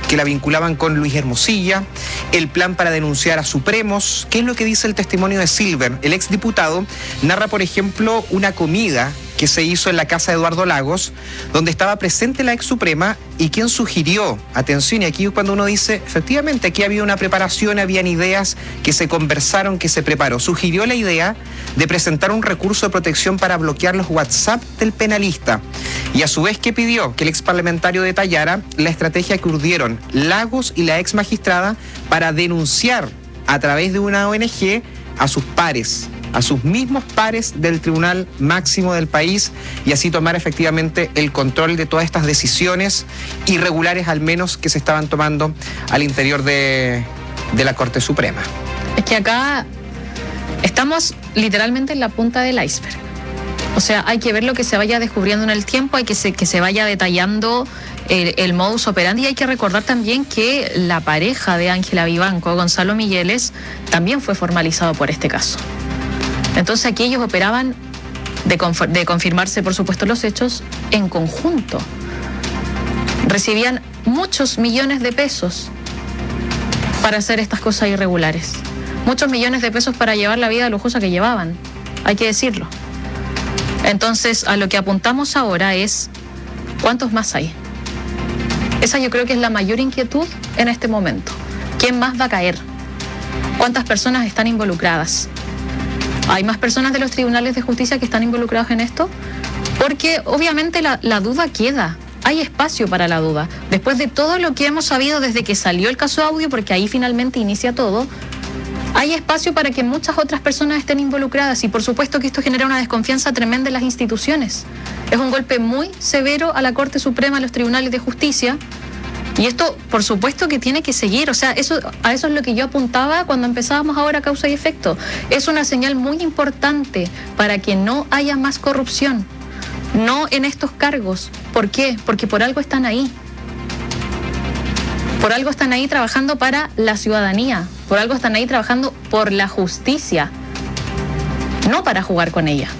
que la vinculaban con Luis Hermosilla, el plan para denunciar a Supremos. ¿Qué es lo que dice el testimonio de Silver? El exdiputado narra, por ejemplo, una comida que se hizo en la casa de Eduardo Lagos, donde estaba presente la ex Suprema y quien sugirió, atención, y aquí es cuando uno dice, efectivamente, aquí había una preparación, habían ideas que se conversaron, que se preparó. Sugirió la idea de presentar un recurso de protección para bloquear los WhatsApp del penalista. Y a su vez, ¿qué pidió? Que el ex parlamentario detallara la estrategia que urdieron Lagos y la ex magistrada para denunciar a través de una O N G a sus pares, a sus mismos pares del Tribunal Máximo del país, y así tomar efectivamente el control de todas estas decisiones irregulares, al menos, que se estaban tomando al interior de, de la Corte Suprema. Es que acá estamos literalmente en la punta del iceberg. O sea, hay que ver lo que se vaya descubriendo en el tiempo, hay que se, que se vaya detallando el, el modus operandi, y hay que recordar también que la pareja de Ángela Vivanco, Gonzalo Migueles, también fue formalizado por este caso. Entonces aquí ellos operaban, de, de confirmarse por supuesto los hechos, en conjunto. Recibían muchos millones de pesos para hacer estas cosas irregulares. Muchos millones de pesos para llevar la vida lujosa que llevaban, hay que decirlo. Entonces, a lo que apuntamos ahora es, ¿cuántos más hay? Esa yo creo que es la mayor inquietud en este momento. ¿Quién más va a caer? ¿Cuántas personas están involucradas? ¿Hay más personas de los tribunales de justicia que están involucrados en esto? Porque obviamente la, la duda queda. Hay espacio para la duda. Después de todo lo que hemos sabido desde que salió el caso Audio, porque ahí finalmente inicia todo, hay espacio para que muchas otras personas estén involucradas, y por supuesto que esto genera una desconfianza tremenda en las instituciones. Es un golpe muy severo a la Corte Suprema, a los tribunales de justicia, y esto por supuesto que tiene que seguir. O sea, eso, a eso es lo que yo apuntaba cuando empezábamos ahora Causa y Efecto. Es una señal muy importante para que no haya más corrupción, no en estos cargos. ¿Por qué? Porque por algo están ahí. Por algo están ahí trabajando para la ciudadanía, por algo están ahí trabajando por la justicia, no para jugar con ella,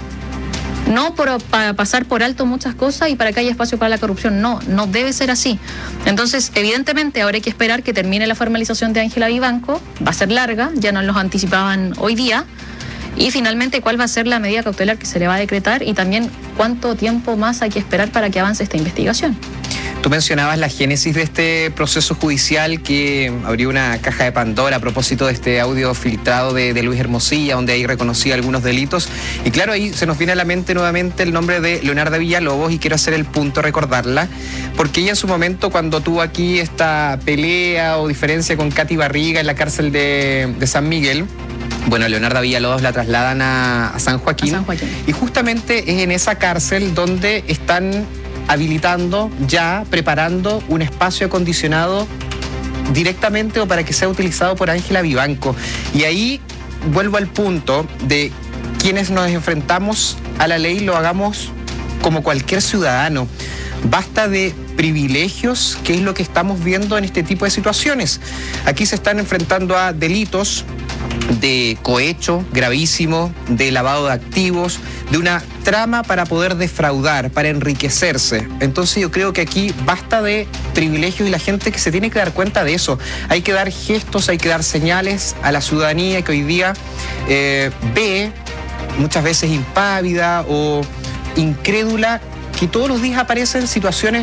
no por, para pasar por alto muchas cosas y para que haya espacio para la corrupción. No, no debe ser así. Entonces, evidentemente, ahora hay que esperar que termine la formalización de Ángela Vivanco. Va a ser larga, ya nos los anticipaban hoy día. Y finalmente, ¿cuál va a ser la medida cautelar que se le va a decretar? Y también, ¿cuánto tiempo más hay que esperar para que avance esta investigación? Tú mencionabas la génesis de este proceso judicial que abrió una caja de Pandora a propósito de este audio filtrado de, de Luis Hermosilla, donde ahí reconocía algunos delitos. Y claro, ahí se nos viene a la mente nuevamente el nombre de Leonarda Villalobos, y quiero hacer el punto, recordarla, porque ella en su momento, cuando tuvo aquí esta pelea o diferencia con Katy Barriga en la cárcel de, de San Miguel, bueno, Leonarda Villalobos la trasladan a, a San Joaquín, a San Joaquín, y justamente es en esa cárcel donde están habilitando, ya preparando un espacio acondicionado directamente o para que sea utilizado por Ángela Vivanco. Y ahí vuelvo al punto de quienes nos enfrentamos a la ley, lo hagamos como cualquier ciudadano. Basta de privilegios, que es lo que estamos viendo en este tipo de situaciones. Aquí se están enfrentando a delitos de cohecho gravísimo, de lavado de activos, de una trama para poder defraudar, para enriquecerse. Entonces yo creo que aquí basta de privilegios y la gente que se tiene que dar cuenta de eso. Hay que dar gestos, hay que dar señales a la ciudadanía que hoy día eh, ve, muchas veces impávida o incrédula, que todos los días aparecen situaciones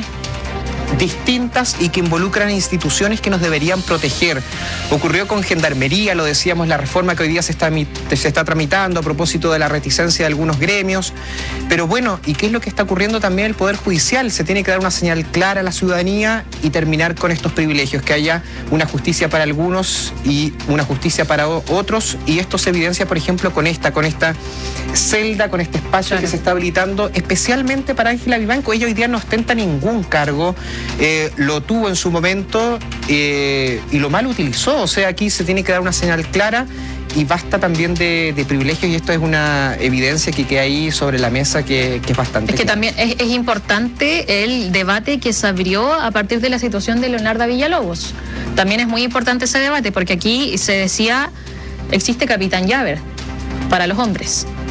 distintas y que involucran instituciones que nos deberían proteger. Ocurrió con Gendarmería, lo decíamos, la reforma que hoy día se está, se está tramitando a propósito de la reticencia de algunos gremios. Pero bueno, ¿y qué es lo que está ocurriendo también en el Poder Judicial? Se tiene que dar una señal clara a la ciudadanía y terminar con estos privilegios, que haya una justicia para algunos y una justicia para otros, y esto se evidencia, por ejemplo, con esta, con esta celda, con este espacio claro. que se está habilitando especialmente para Ángela Vivanco. Ella hoy día no ostenta ningún cargo. Eh, lo tuvo en su momento eh, y lo mal utilizó. O sea, aquí se tiene que dar una señal clara y basta también de, de privilegios, y esto es una evidencia que queda ahí sobre la mesa que, que es bastante Es que clara. también es, es importante el debate que se abrió a partir de la situación de Leonarda Villalobos. También es muy importante ese debate, porque aquí se decía, existe Capitán Llaver para los hombres.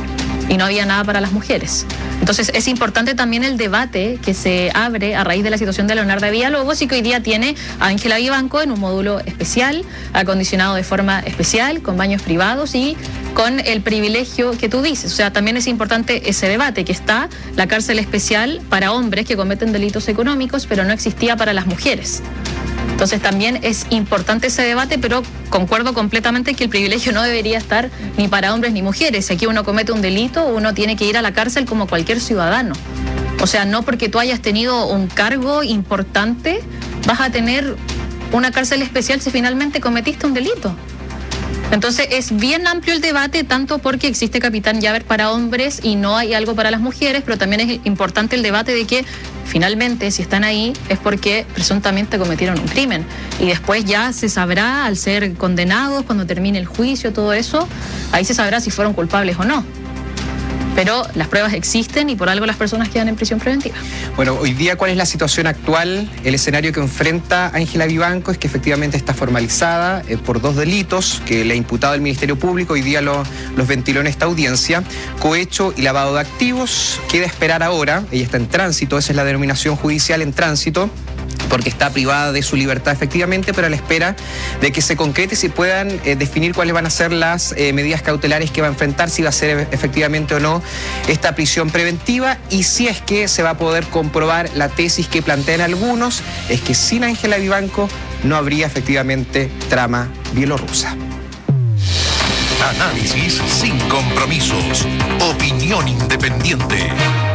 y no había nada para las mujeres. Entonces es importante también el debate que se abre a raíz de la situación de Leonardo Villalobos y que hoy día tiene a Ángela Vivanco en un módulo especial, acondicionado de forma especial, con baños privados y con el privilegio que tú dices. O sea, también es importante ese debate, que está la cárcel especial para hombres que cometen delitos económicos, pero no existía para las mujeres. Entonces también es importante ese debate, pero concuerdo completamente que el privilegio no debería estar ni para hombres ni mujeres. Si aquí uno comete un delito, uno tiene que ir a la cárcel como cualquier ciudadano. O sea, no porque tú hayas tenido un cargo importante, vas a tener una cárcel especial si finalmente cometiste un delito. Entonces es bien amplio el debate, tanto porque existe Capitán Llaver para hombres y no hay algo para las mujeres, pero también es importante el debate de que finalmente si están ahí es porque presuntamente cometieron un crimen. Y después ya se sabrá, al ser condenados, cuando termine el juicio, todo eso, ahí se sabrá si fueron culpables o no. Pero las pruebas existen y por algo las personas quedan en prisión preventiva. Bueno, hoy día, ¿cuál es la situación actual? El escenario que enfrenta Ángela Vivanco es que efectivamente está formalizada eh, por dos delitos que le ha imputado el Ministerio Público. Hoy día lo, los ventiló en esta audiencia: cohecho y lavado de activos. Queda esperar ahora, ella está en tránsito, esa es la denominación judicial, en tránsito, porque está privada de su libertad efectivamente, pero a la espera de que se concrete y se puedan eh, definir cuáles van a ser las eh, medidas cautelares que va a enfrentar, si va a ser efectivamente o no esta prisión preventiva, y si es que se va a poder comprobar la tesis que plantean algunos, es que sin Ángela Vivanco no habría efectivamente trama bielorrusa. Análisis sin compromisos. Opinión independiente.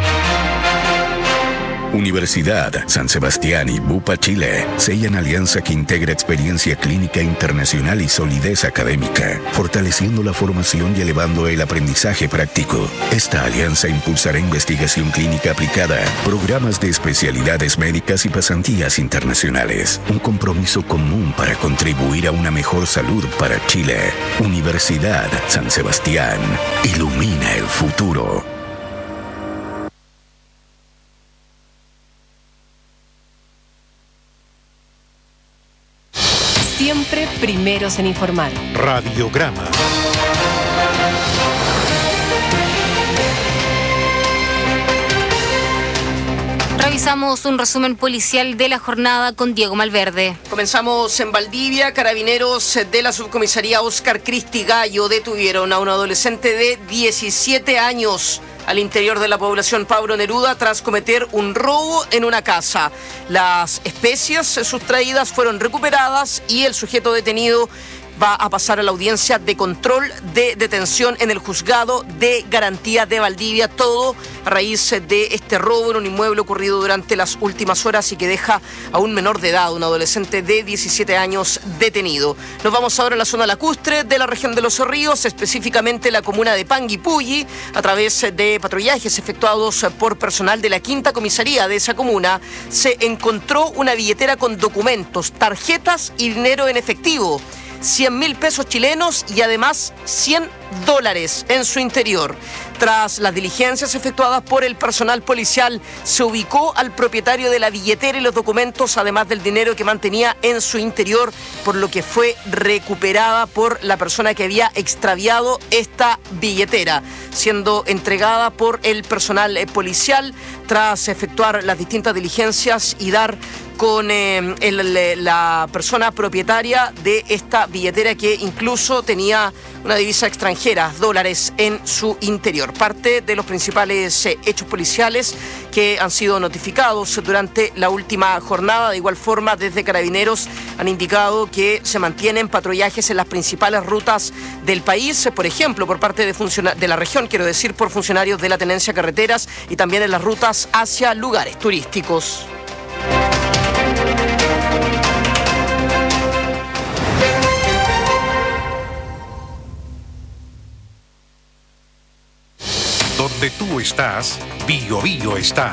Universidad San Sebastián y Bupa Chile sellan alianza que integra experiencia clínica internacional y solidez académica, fortaleciendo la formación y elevando el aprendizaje práctico. Esta alianza impulsará investigación clínica aplicada, programas de especialidades médicas y pasantías internacionales. Un compromiso común para contribuir a una mejor salud para Chile. Universidad San Sebastián. Ilumina el futuro. Siempre primeros en informar. Radiograma. Revisamos un resumen policial de la jornada con Diego Malverde. Comenzamos en Valdivia. Carabineros de la subcomisaría Oscar Cristi Gallo detuvieron a un adolescente de diecisiete años al interior de la población Pablo Neruda tras cometer un robo en una casa. Las especies sustraídas fueron recuperadas y el sujeto detenido va a pasar a la audiencia de control de detención en el juzgado de garantía de Valdivia, todo a raíz de este robo en un inmueble ocurrido durante las últimas horas y que deja a un menor de edad, un adolescente de diecisiete años, detenido. Nos vamos ahora a la zona lacustre de la región de Los Ríos, específicamente la comuna de Panguipulli. A través de patrullajes efectuados por personal de la quinta comisaría de esa comuna, se encontró una billetera con documentos, tarjetas y dinero en efectivo, cien mil pesos chilenos y además cien dólares en su interior. Tras las diligencias efectuadas por el personal policial, se ubicó al propietario de la billetera y los documentos, además del dinero que mantenía en su interior, por lo que fue recuperada por la persona que había extraviado esta billetera, siendo entregada por el personal policial tras efectuar las distintas diligencias y dar con eh, el, la persona propietaria de esta billetera, que incluso tenía una divisa extranjera, dólares, en su interior. Parte de los principales eh, hechos policiales que han sido notificados durante la última jornada. De igual forma, desde Carabineros han indicado que se mantienen patrullajes en las principales rutas del país, por ejemplo, por parte de, funciona- de la región, quiero decir, por funcionarios de la Tenencia Carreteras, y también en las rutas hacia lugares turísticos. Donde tú estás, Bio Bio está.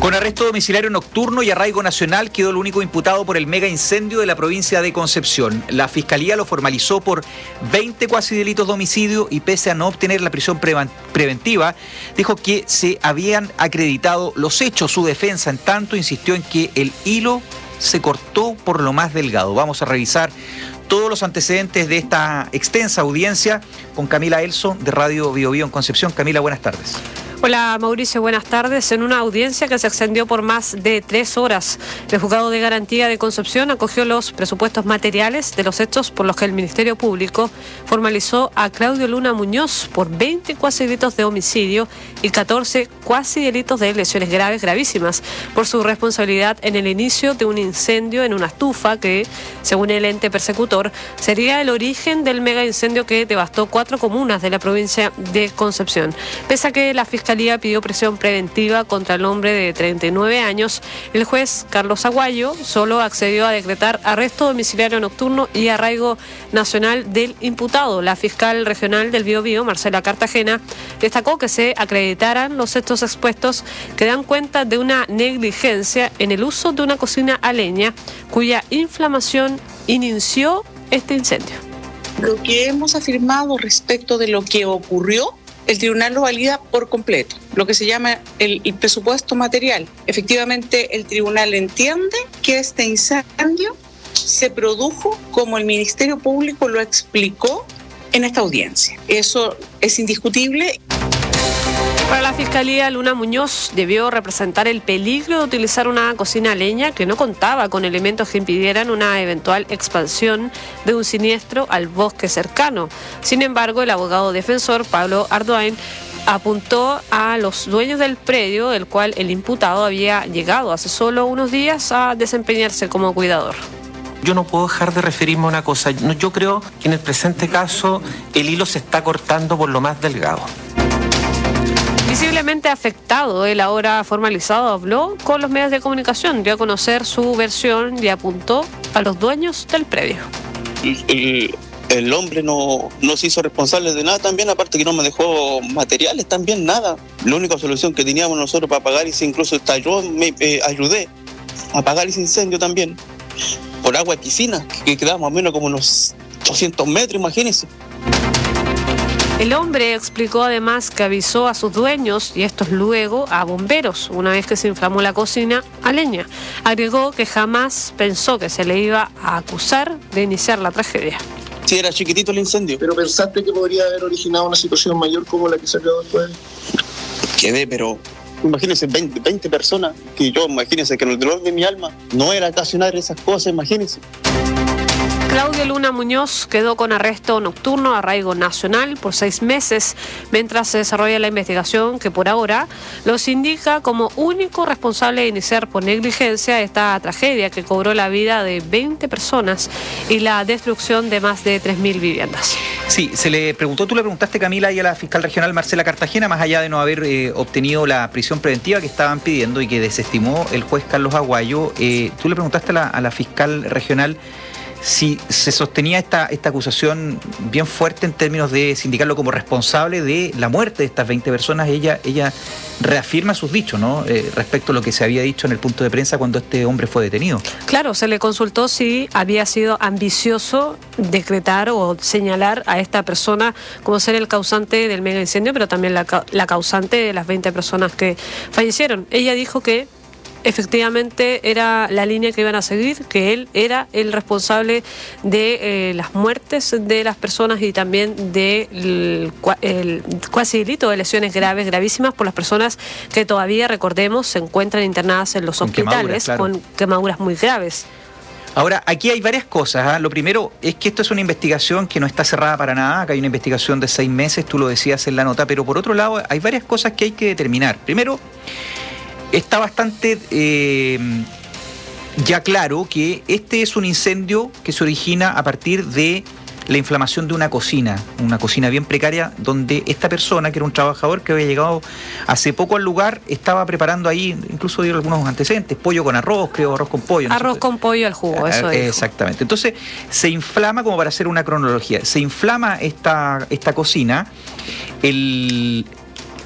Con arresto domiciliario nocturno y arraigo nacional quedó el único imputado por el mega incendio de la provincia de Concepción. La Fiscalía lo formalizó por veinte cuasi delitos de homicidio y pese a no obtener la prisión preventiva, dijo que se habían acreditado los hechos. Su defensa, en tanto, insistió en que el hilo se cortó por lo más delgado. Vamos a revisar todos los antecedentes de esta extensa audiencia con Camila Elso de Radio Bio Bio en Concepción. Camila, buenas tardes. Hola Mauricio, buenas tardes. En una audiencia que se extendió por más de tres horas, el Juzgado de Garantía de Concepción acogió los presupuestos materiales de los hechos por los que el Ministerio Público formalizó a Claudio Luna Muñoz por veinte cuasi delitos de homicidio y catorce cuasi delitos de lesiones graves gravísimas por su responsabilidad en el inicio de un incendio en una estufa que, según el ente persecutor, sería el origen del mega incendio que devastó cuatro comunas de la provincia de Concepción. Pese a que la Fiscalía pidió prisión preventiva contra el hombre de treinta y nueve años, el juez Carlos Aguayo solo accedió a decretar arresto domiciliario nocturno y arraigo nacional del imputado. La fiscal regional del Bio Bio, Marcela Cartagena, destacó que se acreditaran los hechos expuestos que dan cuenta de una negligencia en el uso de una cocina a leña cuya inflamación inició este incendio. Lo que hemos afirmado respecto de lo que ocurrió, el tribunal lo valida por completo, lo que se llama el, el presupuesto material. Efectivamente, el tribunal entiende que este incendio se produjo como el Ministerio Público lo explicó en esta audiencia. Eso es indiscutible. Para la Fiscalía, Luna Muñoz debió representar el peligro de utilizar una cocina a leña que no contaba con elementos que impidieran una eventual expansión de un siniestro al bosque cercano. Sin embargo, el abogado defensor, Pablo Ardoin, apuntó a los dueños del predio, del cual el imputado había llegado hace solo unos días a desempeñarse como cuidador. Yo no puedo dejar de referirme a una cosa. Yo creo que en el presente caso el hilo se está cortando por lo más delgado. Visiblemente afectado, el ahora formalizado habló con los medios de comunicación, dio a conocer su versión y apuntó a los dueños del predio. El, el, el hombre no, no se hizo responsable de nada también, aparte que no me dejó materiales también, nada. La única solución que teníamos nosotros para apagar ese, incluso hasta yo me eh, ayudé a apagar ese incendio también, por agua de piscina, que quedaba más o menos como unos doscientos metros, imagínense. El hombre explicó además que avisó a sus dueños y estos luego a bomberos una vez que se inflamó la cocina a leña. Agregó que jamás pensó que se le iba a acusar de iniciar la tragedia. Sí, era chiquitito el incendio. ¿Pero pensaste que podría haber originado una situación mayor como la que se quedó después? Quedé, pero imagínense, veinte, veinte personas, que yo, imagínense que en el dolor de mi alma no era ocasionar esas cosas, imagínense. Claudio Luna Muñoz quedó con arresto nocturno, arraigo nacional por seis meses, mientras se desarrolla la investigación que por ahora los indica como único responsable de iniciar por negligencia esta tragedia que cobró la vida de veinte personas y la destrucción de más de tres mil viviendas. Sí, se le preguntó, tú le preguntaste, Camila, y a la fiscal regional Marcela Cartagena, más allá de no haber eh, obtenido la prisión preventiva que estaban pidiendo y que desestimó el juez Carlos Aguayo, eh, tú le preguntaste a la, a la fiscal regional si se sostenía esta, esta acusación bien fuerte en términos de sindicarlo como responsable de la muerte de estas veinte personas. Ella, ella reafirma sus dichos, ¿no? Eh, respecto a lo que se había dicho en el punto de prensa cuando este hombre fue detenido. Claro, se le consultó si había sido ambicioso decretar o señalar a esta persona como ser el causante del mega incendio, pero también la, la causante de las veinte personas que fallecieron. Ella dijo que efectivamente era la línea que iban a seguir, que él era el responsable de eh, las muertes de las personas y también del el cuasi delito de lesiones graves, gravísimas por las personas que todavía, recordemos, se encuentran internadas en los con hospitales quemaduras, claro. con quemaduras muy graves. Ahora, aquí hay varias cosas, ¿eh? Lo primero es que esto es una investigación que no está cerrada para nada, que hay una investigación de seis meses, tú lo decías en la nota, pero por otro lado hay varias cosas que hay que determinar. Primero, está bastante eh, ya claro que este es un incendio que se origina a partir de la inflamación de una cocina, una cocina bien precaria, donde esta persona, que era un trabajador que había llegado hace poco al lugar, estaba preparando ahí, incluso dio algunos antecedentes, pollo con arroz, creo, arroz con pollo. ¿no? Arroz con pollo al jugo, eso es. Exactamente. Entonces, se inflama, como para hacer una cronología, se inflama esta, esta cocina, el...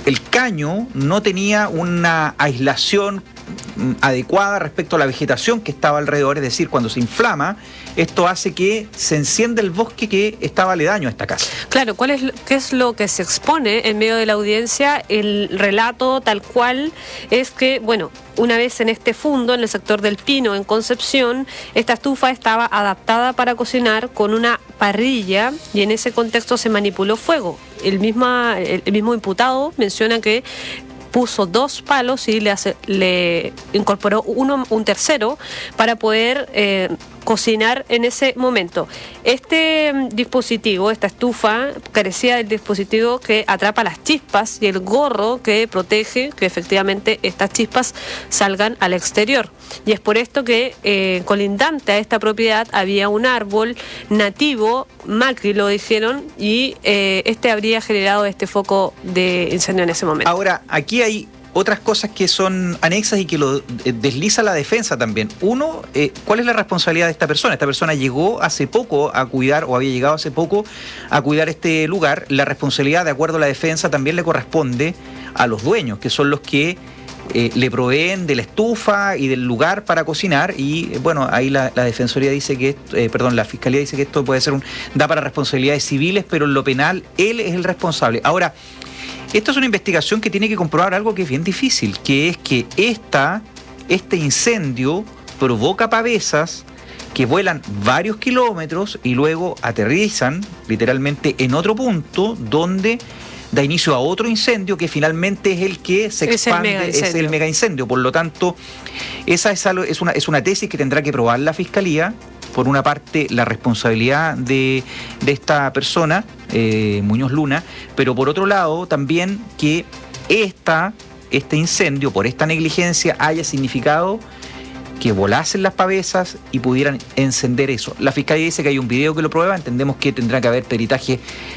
el caño no tenía una aislación adecuada respecto a la vegetación que estaba alrededor, es decir, cuando se inflama, esto hace que se encienda el bosque que estaba aledaño a esta casa. Claro, ¿cuál es, qué es lo que se expone en medio de la audiencia? El relato tal cual es que, bueno, una vez en este fundo, en el sector del Pino, en Concepción, esta estufa estaba adaptada para cocinar con una parrilla y en ese contexto se manipuló fuego. El, misma, el, el mismo imputado menciona que puso dos palos y le, hace, le incorporó uno, un tercero para poder eh, cocinar en ese momento. Este dispositivo, esta estufa, carecía del dispositivo que atrapa las chispas y el gorro que protege que efectivamente estas chispas salgan al exterior. Y es por esto que eh, colindante a esta propiedad había un árbol nativo, Macri lo dijeron, y eh, este habría generado este foco de incendio en ese momento. Ahora, aquí hay otras cosas que son anexas y que lo eh, desliza la defensa también. Uno, eh, ¿cuál es la responsabilidad de esta persona? Esta persona llegó hace poco a cuidar, o había llegado hace poco a cuidar este lugar. La responsabilidad, de acuerdo a la defensa, también le corresponde a los dueños, que son los que eh, le proveen de la estufa y del lugar para cocinar. Y eh, bueno, ahí la, la defensoría dice que, eh, perdón, la fiscalía dice que esto puede ser un, da para responsabilidades civiles, pero en lo penal él es el responsable. Ahora, esto es una investigación que tiene que comprobar algo que es bien difícil, que es que esta, este incendio provoca pavesas que vuelan varios kilómetros y luego aterrizan literalmente en otro punto donde da inicio a otro incendio que finalmente es el que se expande, es el, es el mega incendio. Por lo tanto, esa es, algo, es, una, es una tesis que tendrá que probar la Fiscalía. Por una parte, la responsabilidad de, de esta persona, eh, Muñoz Luna, pero por otro lado también que esta, este incendio, por esta negligencia, haya significado que volasen las pavesas y pudieran encender eso. La Fiscalía dice que hay un video que lo prueba, entendemos que tendrá que haber peritaje,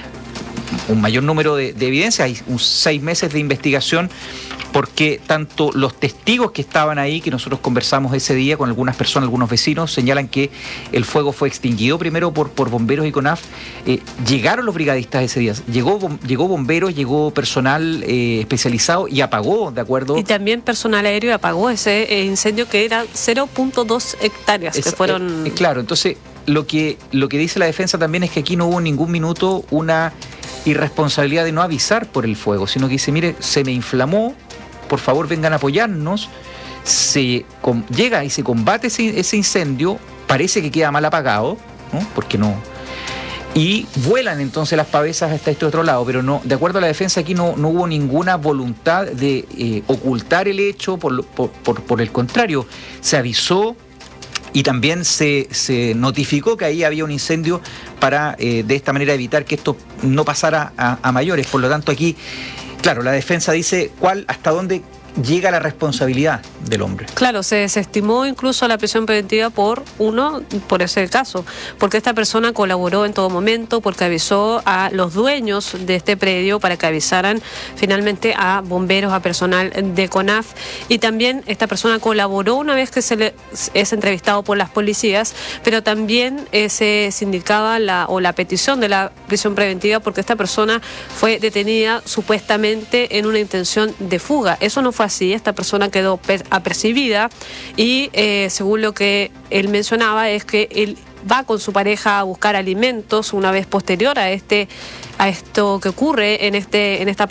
un mayor número de, de evidencias, hay un seis meses de investigación, porque tanto los testigos que estaban ahí, que nosotros conversamos ese día con algunas personas, algunos vecinos, señalan que el fuego fue extinguido primero por, por bomberos y CONAF. Eh, llegaron los brigadistas ese día, llegó, llegó bomberos, llegó personal eh, especializado y apagó, ¿de acuerdo? Y también personal aéreo apagó ese eh, incendio que era cero punto dos hectáreas, es, que fueron... Eh, eh, claro, entonces lo que, lo que dice la defensa también es que aquí no hubo en ningún minuto una irresponsabilidad de no avisar por el fuego, sino que dice, mire, se me inflamó, por favor vengan a apoyarnos, se con, llega y se combate ese, ese incendio, parece que queda mal apagado, ¿no? Porque no, y vuelan entonces las pavesas hasta este otro lado, pero no, de acuerdo a la defensa aquí no, no hubo ninguna voluntad de eh, ocultar el hecho, por, por, por, por el contrario, se avisó y también se, se notificó que ahí había un incendio para eh, de esta manera evitar que esto no pasara a, a mayores. Por lo tanto aquí, claro, la defensa dice cuál, hasta dónde llega la responsabilidad del hombre. Claro, se desestimó incluso la prisión preventiva por uno, por ese caso, porque esta persona colaboró en todo momento, porque avisó a los dueños de este predio para que avisaran finalmente a bomberos, a personal de CONAF, y también esta persona colaboró una vez que se le es entrevistado por las policías, pero también eh, se sindicaba la o la petición de la prisión preventiva porque esta persona fue detenida supuestamente en una intención de fuga. Eso no fue así, esta persona quedó apercibida y eh, según lo que él mencionaba es que él va con su pareja a buscar alimentos una vez posterior a este a esto que ocurre en este en esta